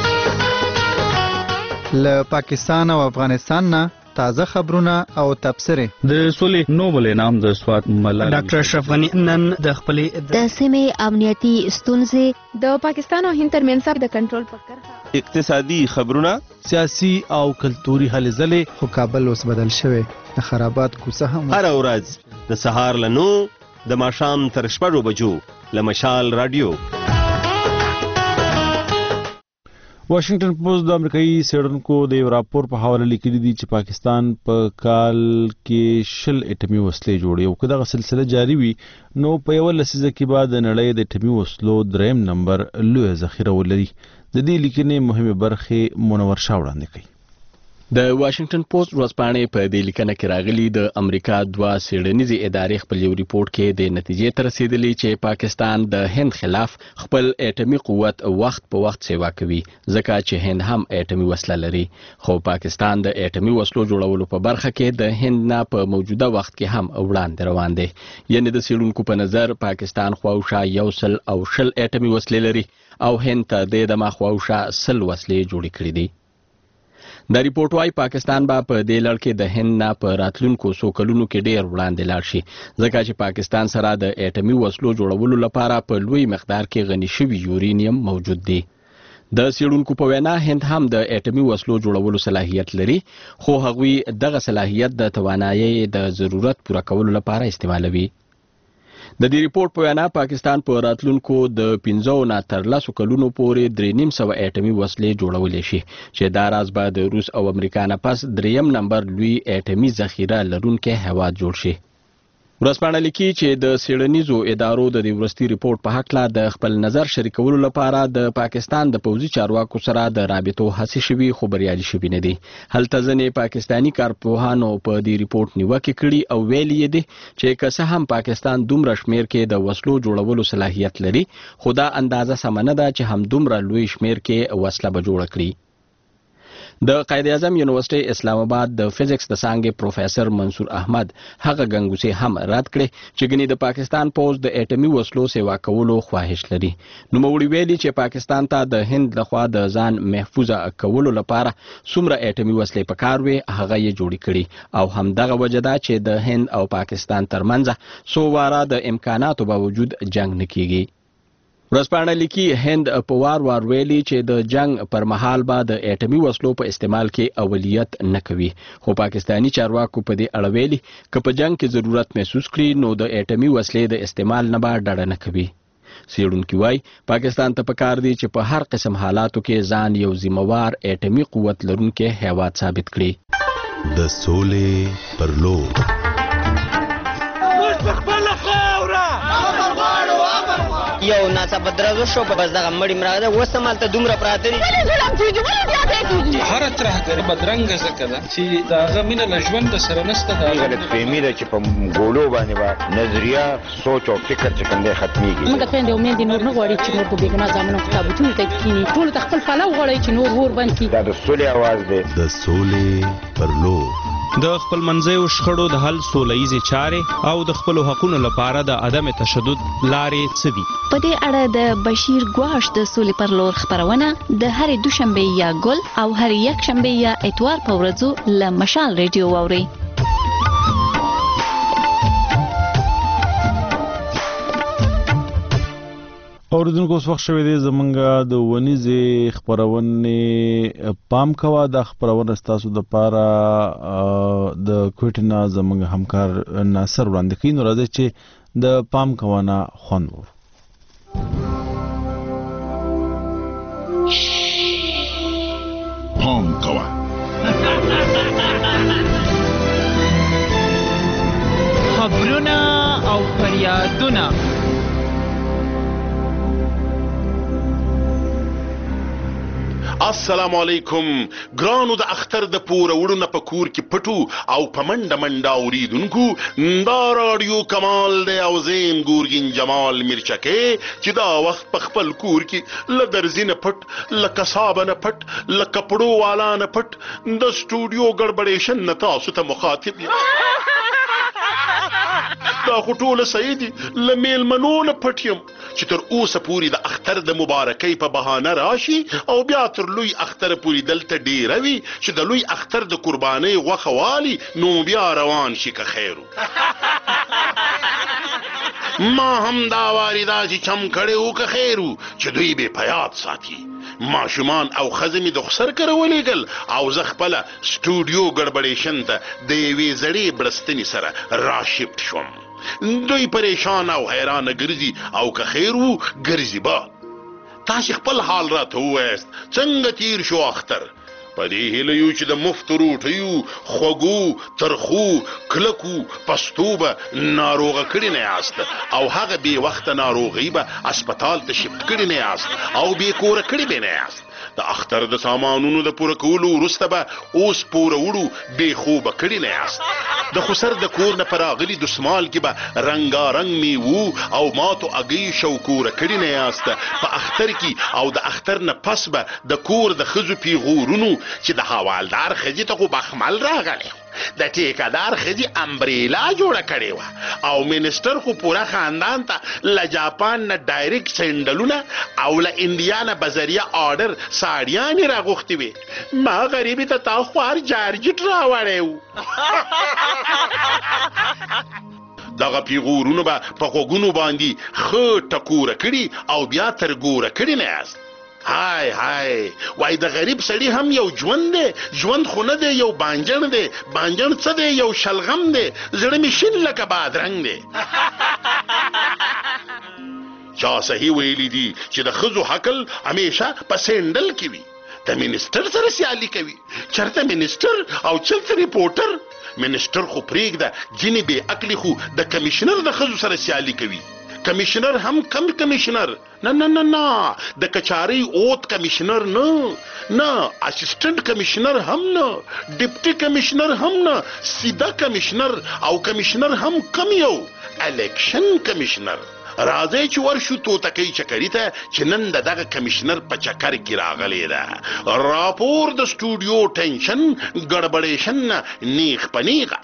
له پاکستان او افغانستان نه تازه خبرونه او تبصرې. د سولې نوبل انعام د سوات ملالۍ ډاکټر اشرف غنی نن د خپلې د سیمې امنیتي ستونزې د پاکستان او هند ترمنځ د کنټرول په کرښه اقتصادي خبرونه سیاسي او کلتوري هلې ځلې. خو کابل اوس بدل شوی د خرابات کوڅه هم هر ورځ د سهار له 9 د ماښام تر 6 بجو له مشال رادیو. واشنگټن پوسټ د امریکایي څېړونکو د یو راپور په حواله لیکلي دي چې پاکستان په کال کې 10 اټمي وسلې جوړي او که دغه سلسله جاري وي نو په یوه لسیزه کې به د نړۍ د اټمي وسلو 3 نمبر لویه ذخیره ولري. د دې لیکنې مهمې برخې منور شاه وړاندې کوي. د واشنگټن پوسټ ورځپاڼې په دې لیکنه کې راغلي د امریکا 2 څېړنیزې ادارې خپل یو ریپورت کې د نتیجې ته رسیدلي چې پاکستان د هند خلاف خپل اټمي قوت وخت په وخت سیوا کوي ځکه چې هند هم اټمي وسله لري. خو پاکستان د اټمي وسلو جوړولو په برخه کې د هند نه په موجوده وخت کې هم وړاندې روان دی. یعنی د څېړونکو په نظر پاکستان خواوشا 100 او 10 اټمي وسلې لري او هند ته د دمه خواوشا 100 وسلې جوړې کړې دي. د ریپورت وايي پاکستان به په دې لړ کې د هند نه په راتلونکو څو کلونو کې ډېر وړاندې لاړ شي ځکه چې پاکستان سره د اټمي وسلو جوړولو لپاره په لوی مقدار کې غني شوي یورینیم موجود دي. د څېړونکو په وینا هند هم د اټمي وسلو جوړولو صلاحیت لري خو هغوی دغه صلاحیت د توانایي د ضرورت پوره کولو لپاره استعمالوي. د دې ریپورت په وینا پاکستان په راتلونکو د 15 نه تر 10 کلونو پورې 3.5 اټمي وسلې جوړولې شي چې دا راز به د روس او امریکا نه پس 3 نمبر لوی اټمي ذخیره لرونکي هیواد جوړ شي. ورځپاڼه لیکي چې د څېړنیزو ادارو د دې وروستي ریپورت په هکله د خپل نظر شریکولو لپاره د پاکستان د پوځي چارواکو سره د رابطو هڅې شوي خو بریالي شوي نه دي. هلته ځینې پاکستاني کارپوهانو په دې ریپورت نیوکې کړي او ویلي یې دي چې که څه هم پاکستان دومره شمیر کې د وسلو جوړولو صلاحیت لري خو دا اندازه سمه نه ده چې همدومره لوی شمیر کې وسله به جوړه کړي. د قائد اعظم یونیورسيټي اسلام آباد د فزکس د څانګې پروفیسور منصور احمد هغه غنګوسي هم رد کړي چې ګنې د پاکستان پوز د اټمي وسلو سیوا کولو خواهش لري. نو موړي ویلي چې پاکستان ته د هند لخوا د ځان محفوظه کولو لپاره څومره اټمي وسلې پکار وي هغه یې جوړې کړي او همدغه وجه ده چې د هند او پاکستان ترمنځ څو واره د امکاناتو باوجود جنگ نه کیږي. ورځپاڼه لیکي هند په وار ویلي چې د جنگ پر مهال به د اټمي وسلو په استعمال کې اولیت نه کوي خو پاکستانی چارواکو په دې اړه ویلي که په جنگ کې ضرورت محسوس کړي نو د اټمي وسلې د استعمال نه به ډډه نه کوي. څېړونکي وایي پاکستان ته پکار دی چې په هر قسم حالاتو کې ځان یو ذمہوار اټمي قوت لرونکي هیواد ثابت کړي. د سولې پر لور یو ناڅاپه درزو شو په بس دغه مړی مراده وسمال ته دومره پراته دي هر ترهګر بدرنګ زکه ده چې داغه مینه لژوند سره نسته دا غلط فهمي ده چې په ګولو باندې با نظریه سوچ او فکر چې کوم دی ختميږي. موږ ته د امید نور نه غواړي چې نور په بیګنا ځامنو کتابونه ته کینی ټول خپل فالو غواړي چې نور ور باندې دا د سولې आवाज دی. د سولې پر لور د خپل منځیو شخړو د حل سولهییزې چارې او د خپلو حقونو لپاره د عدم تشدد لارې څه دي. په دې اړه د بشیر ګواش د سولې پر لور خبرونه د هرې دوشنبه یا ګل او هرې یکشنبه یا اتوار په ورځو له مشال ریډیو واورئ. اوریدونکو اوس وخت شوی دی زمونږ د ونیزې خپرونې پام کوه. دا خپرونه ستاسو دپاره د کوټې نه زمونږ همکار ناصر وړاندې کوي. نو راځئ چې د پام کوه نه خوند وو. پام کوه خبرونه او فریادونه السلام علیکم ګرانو د اختر د پوره وړو په کور کې پټو او په منډه منډه اوریدونکو دا رادیو کمال دی او زیم ګورګین جمال مرچکه چې دا وخت په خپل کور کې ل درزینه پټ ل کسابه نه پټ ل کپړو والا نه پټ د سټوډیو ګړبړېشن نه تاسو ته مخاطب یم دا خو ټوله صحیح دي له میلمنو نه پټ یم چې تر اوسه پورې د اختر د مبارکۍ په بهانه راشي او بیا تر لوی اختر پورې دلته ډیره وي چې د لوی اختر د قربانۍ غوښه والي نو بیا روان شي که خیرو ما هم دا واري داسې چم کړی و که خیرو چې دوی بې په یاد ساتي ماشومان او ښځې مې د خسر کره ولیږل او زه خپله سټوډیو ګړبړېشن ته د یوې زړې بړستنې سره راشفټ شوم دوی پریشان او حیرانه ګرځي او که خیر وو ګرځي به تاسې خپل حال راته ووایاست څنګه تیر شو اختر په دې هیله یو چې د مفتو روټیو خوږو ترخو کلکو پستو به ناروغه کړي نه یاست او هغه بې وخته ناروغۍ به اسپتال ته شفت کړي نه یاست او بې کوره کړي به نه یاست د اختر د سامانونو د پوره کولو وروسته به اوس پوره وړو بې خوبه کړي نه یاست د خسر د کور نه په راغلي دسمال کې به رنګارنګ میوو او ماتو اګۍ شوکوره کړي نه یاست په اختر کې او د اختر نه پس به د کور د ښځو پیغورونو چې د حوالدار ښځې ته خو بخمل راغلی د ټیکهدار ښځې امبریلا جوړه کړې وه او منسټر خو پوره خاندان ته له جاپان نه ډایرکټ سینډلونه او له انډیا نه بذریعه آرډر ساړیانې راغوښتې وې ما غریبې ته تا خوار جارجټ راوړی و دغه پیغورونه به په غوږونو باندې ښه ټکوره کړي او بیا ترګوره کړي نه یاست هاي هاي وای د غریب سړی هم یو ژوند دی ژوند خو نه دی یو بانجن دی بانجن څه دی یو شلغم دی زړه مې شین لکه بادرنګ دی چا صحیح ویلی دي چې د ښځو حقل همیشه په سینډل کې وي د منسټر سره سیالي کوي چرته منسټر او چرته ریپورټر منسټر خو پرېږده ځینې بې عقلي خو د کمیشنر د ښځو سره سیالي کوي کمیشنر هم کم کمیشنر نه نه نه نه د کچاري اوت کمیشنر نه اسسټنټ کمیشنر هم نه ډیپټي کمیشنر هم نه سیده کمیشنر او کمیشنر هم کم یو الیکشن کمیشنر راځي چې ورشو توتکۍ چکري ته چې نن دغه کمیشنر په چکر کې راغلی ده راپور د سټوډیو ټینشن ګړبړېشن نیغ په نیغه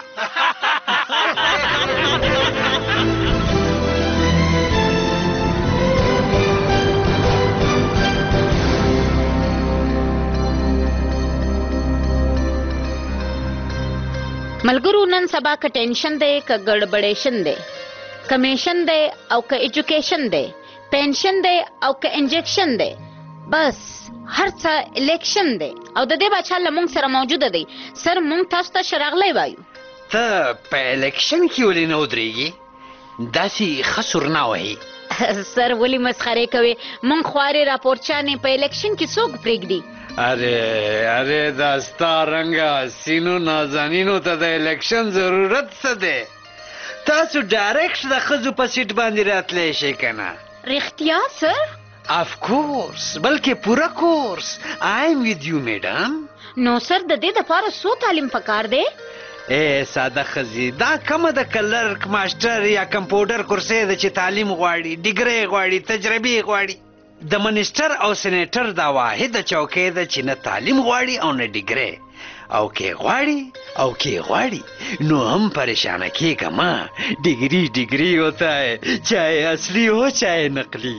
ملګرو نن سبا که ټینشن دی که ګړبړېشن دی کمیشن دی او که ایجوکیشن دی پینشن دی او که انجیکشن دی بس هر څه الیکشن دی او د دې بچا لمونږ سره موجوده دی سر مونږ تاسو ته شراغلی وایو ته په الیکشن کې ولې نه ودرېږي داسې ښه سور نه وهي سر ولې مسخرې کوې مونږ خوارې راپورچانې په الیکشن کې څوک پرېږدي اره دا ستا رنګه سینو نازنینو ته د الیکشن ضرورت څه دی تاسو ډایرکټ د ښځو په سیټ باندې راتلی شئ که نه رښتیا سر اف کورس بلکې پوره کورس آی ایم ود یو میډم نو سر د دې دپاره څو تعلیم پکار دی ساده ښځې دا کمه د کلرک ماسټر یا کمپیوټر کورسۍ ده چې تعلیم غواړي ډیګرۍ غواړي تجربې غواړي د منسټر او سینیټر دا واحده چوکۍ ده چې نه تعلیم غواړي او نه ډیګرۍ او کې غواړي نو هم پریشانه کېږه ما ډیګري ہوتا ہے چاہے اصلی ہو چاہے نقلی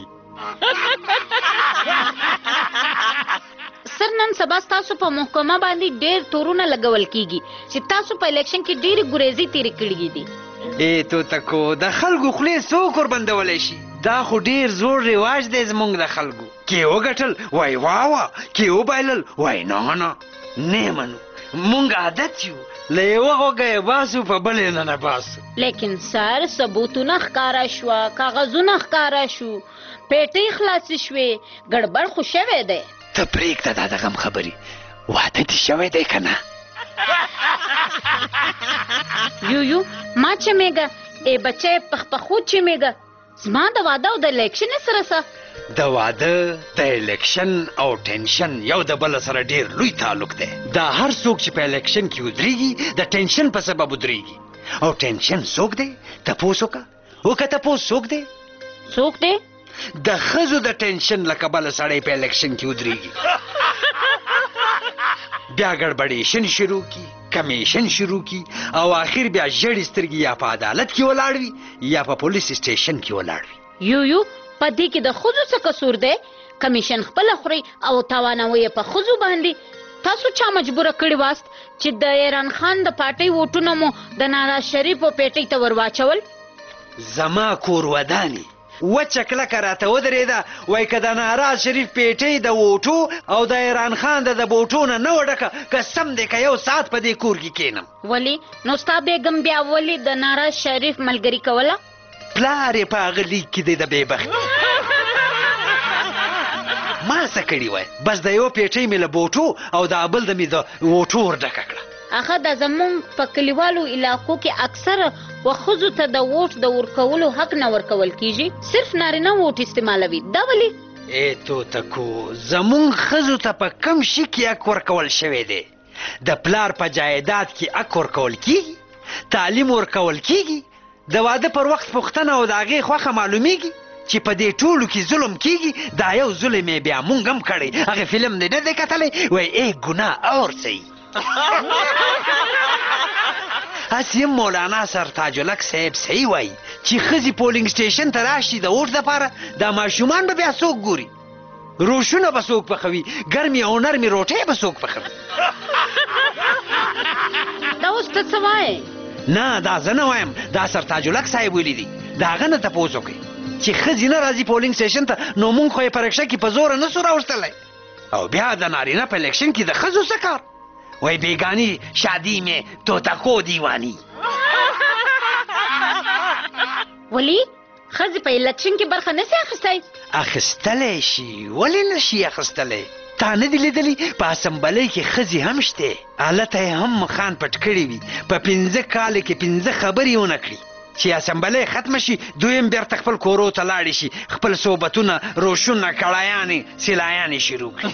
سر نن سبا تاسو په محکمه باندې ډېر تورونه لګول کیږي چې تاسو په الیکشن کې ډېرې ګریزي تیرې کړي دي تو تکو د خلکو خولې څوک وربندولی شي دا خو ډېر زوړ رواج دی زموږ د خلکو کې وګټل وای واوا کې وبایلل وای نه نه منو مونږ عادت یو له یوه غوږه یې باسو په بلې نه باسو لیکن سر ثبوتونه ښکاره شوه کاغذونه ښکاره شو پیټۍ خلاصې شوې ګړبړ خو شوی دی ته پرېږده دا د غم خبرې واده دې شوی دی که نه یو ما چمیږه ای بچی پخپخو چمیږه زما د واده او د الیکشن سره څه؟ د واده د الیکشن او ټینشن یو د بل سره ډیر لوی تعلق دی. دا هر څوک چې په الیکشن کې ودرېږي د ټینشن په سبب ودرېږي. او ټینشن څوک دی؟ تپوس وکړه تپوس څوک دی؟ د ښځو د ټینشن له کبله سړی په الیکشن کې ودرېږي. بیا ګډبډېشن شروع کی، کمیشن شروع کی، او آخر بیا ژړې سترګې یا په عدالت کې ولاړ وي یا په پولیس سټیشن کې ولاړ وي. یو په دې کې د ښځو څه قصور دی؟ کمیشن خپله خوري او تاوانوي یې په ښځو باندې. تاسو چا مجبوره کړي واست چې د عمران خان د پارټۍ ووټونه مو د ناراز شریف په پیټۍ ته ور واچول؟ زما کور ودانې وچه کلکه راته ودرېده، وایي که د ناراز شریف پیټۍ د ووټو او د عمران خان د بوټو نه نه وډکه، قسم دی که 1 ساعت په دې کور کې کښېنم. ولې نو ستا بیګم بیا ولې د ناراز شریف ملګري کوله؟ پلار یې په هغه لیک کې دی د بېبختي. ما څه کړي وای، بس د یو پیټۍ مې له بوټو او د بل د مې د ووټو ورډکه کړه. هغه د زمونږ په کلیوالو علاقو کې اکثره ښځو ته د ووټ د ورکولو حق نه ورکول کیږي، صرف نارینه ووټ استعمالوي. دا ولې؟ توتکو زمونږ ښځو ته په کم شي کې حق ورکول شوی دی؟ د پلار په جایداد کې حق ورکول کیږي، تعلیم ورکول کیږي، د واده پر وخت پوښتنه او د هغې خوښه معلومیږي. چې په دې ټولو کې ظلم کیږي، دا یو ظلم یې بیا مونږ هم کړی. هغه فلم دی نه دی کتلی؟ وایي ای ګناه اور صحیح. هسې هم مولانا سرتاج الحق صاحب صحیح وایي چې ښځې پولینګ سټیشن ته راشي د ووټ دپاره، دا ماشومان به بیا څوک ګوري؟ روشونه به څوک پخوي؟ ګرمې او نرمې روټۍ به څوک پخوي؟ دا اوس ته څه وایې؟ نه دا زه نه وایم، دا سرتاج الحق صاحب ویلي دي. د هغه نه تپوس وکړئ چې ښځې نه راځي پولینګ سټیشن ته، نو مونږ خو یې په رکشه کې په زوره نه سو راوستلی. او بیا د نارینه په الیکشن کې د ښځو څه کار؟ وای بیگانی شادی میں توتکو دیوانی. ولی ښځې په الیکشن کې برخه نشي اخیستی؟ اخیستلی شي، ولې نشي اخیستلی؟ تا نه دي لیدلي په اسمبلۍ کې ښځې هم شته، هلته یې هم مخان پټ کړي وي، په 5 کال کې 5 خبرې ونه کړي. چې اسمبلۍ ختمه شي دویم بیرته خپل کورو ته لاړې شي، خپل صحبتونه، روشونه، کړایانې، سلایانې شروع کړي.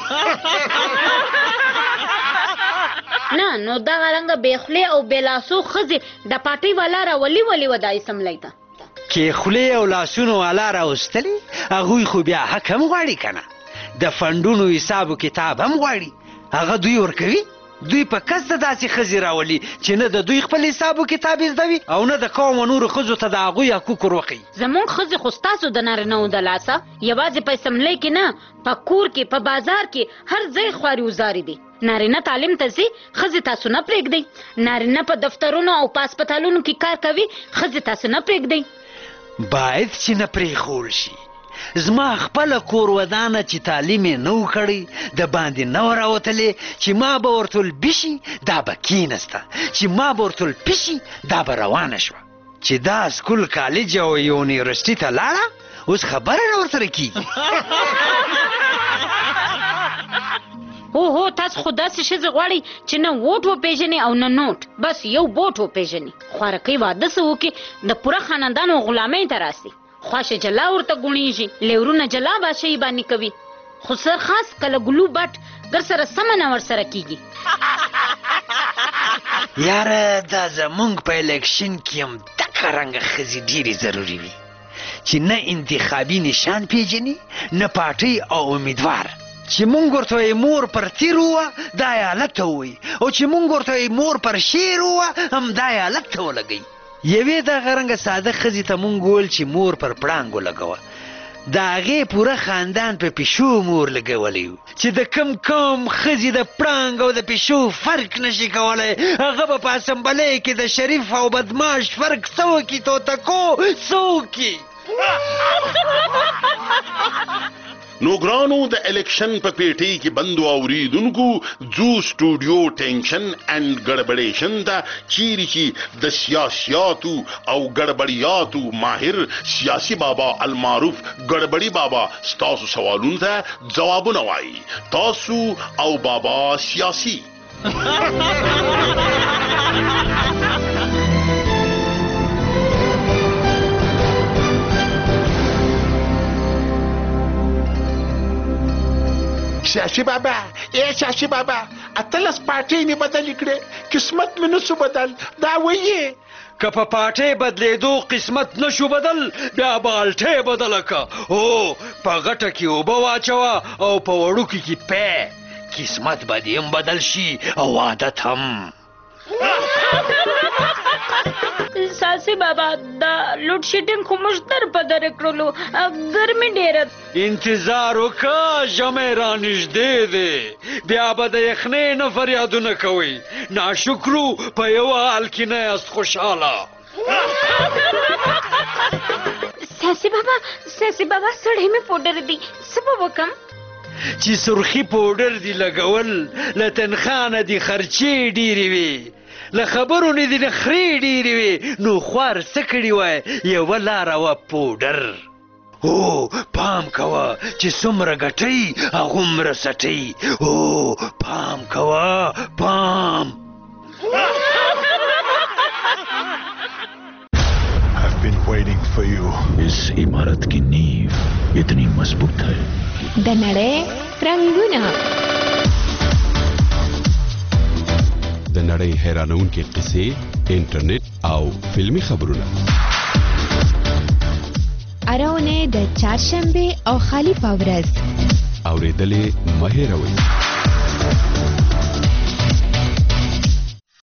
نه نو دغه رنګه بې خولې او بې لاسو ښځې د پارټۍ والا راولي ولې وه دا اسمبلۍ ته؟ کې خولې او لاسونو والا راوستلي، هغوی خو بیا حق هم غواړي که نه؟ د فنډونو حساب و کتاب هم غواړي، هغه دوی ورکوي؟ دوی په کس د داسې ښځې راولي چې نه د دوی خپل حساب و کتاب زده وي او نه د قوم و نورو ښځو ته د هغوی حقوق ور وښیي. زموږ ښځې خو ستاسو د نارینهو د لاسه یوازې په اسمبلۍ کې نه، په کور کې، په بازار کې، هر ځای خواري وزاري دي. نارینه تعلیم ته ځي، ښځې تاسو نه پرېږدئ. نارینه په دفترونو او په هسپتالونو کې کار کوي، ښځې تاسو نه پرېږدئ. باید چې نه پرېښول شي. زما خپله کور ودانه چې تعلیم یې نه و کړی، د باندې نه و راوتلی، چې ما به ورته البشي دا به کېنسته، چې ما به ورته الپشي دا به روانه شوه. چې دا سکول کالج او یونیورسټي ته لاړه، اوس خبره نه ورسره کېږي. هو تاسو خو داسې ښځې غواړئ چې نه ووټ وپېژني او نه نوټ، بس یو بوټ وپېژني. خوارکۍ واده څه وکړي، د پوره خاندانو غلامۍ ته راسي، خواشه جلا ورته ګوڼېږي، لیورونه جلا باشۍ باندې کوي، خو سر خاص کله ګلو بټ در سره سمه نه ورسره کېږي. یاره دا زمونږ په الیکشن کې هم دغه رنګه ښځې ډېرې ضروري وي چې نه انتخابي نشان پېژني، نه پارټۍ او امیدوار. چې مونږ ورته وایي مور پر تیر ووه دا یې هلک ته ووایي، او چې مونږ ورته وایي مور پر شیر ووه هم دا یې هلک ته ولګوي. یوې دغه رنګه ساده ښځې ته مونږ وویل چې مور پر پړانګ ولګوه، د هغې پوره خاندان په پیشو مور لګولی و، چې د کم ښځې د پړانګ او د پیشو فرق نشي کولی، هغه به په اسمبلۍ کې د شریف او بدماش فرق څه وکړي؟ توتکو څه وکړي؟ نو ګرانو د الیکشن په پیټۍ کې بندو اوریدونکو ځو سټوډیو ټینشن اینډ ګډبډېشن ته، چیرې چې د سیاسیاتو او ګډبډیاتو ماهر سیاسي بابا المعروف ګډبډي بابا ستاسو سوالونو ته ځوابونه وایي. تاسو او بابا سیاسي. سیاسي بابا سیاسي بابا اتلس پارټۍ مې بدلې کړې قسمت مې نسو بدل دا وایي که په پاټۍ بدلېدو قسمت نشو بدل بیا بالټۍ بدله که هو په غټه کې اوبه واچوه او په وړوکي کې پی قسمت به دې هم بدل شي او عادت هم ساسي بابا دا لوډ شیډینګ خو موږ در په در کړلو ګرمي ډېره انتظار وکړه ژمی رانږدې دی بیا به د یخنۍ نه فریادونه کوئ ناشکرو په یوه حال کې نه یاست خوشحاله ساسي بابا سړی مې پوډر دي څه به وکړم چې سرخي پوډر دي لګول له تنخوا نه دي خرچې ډېرې وي له خبرو نه دي نخرې ډېرې وي نو خوار څه کړي وای یوه لاره وه پوډر هو پام کوه چې څومره ګټئ هغومره سټئ هو پام کوه پام I've been waiting for you. इस इमारत की नींव इतनी मजबूत है د نړۍ رنګونه د نړۍ حیرانونکې قصې انټرنیټ او فلمی خبرونه اراونه د چهارشنبه او خالی پاورز اوریدلې مه هېروئ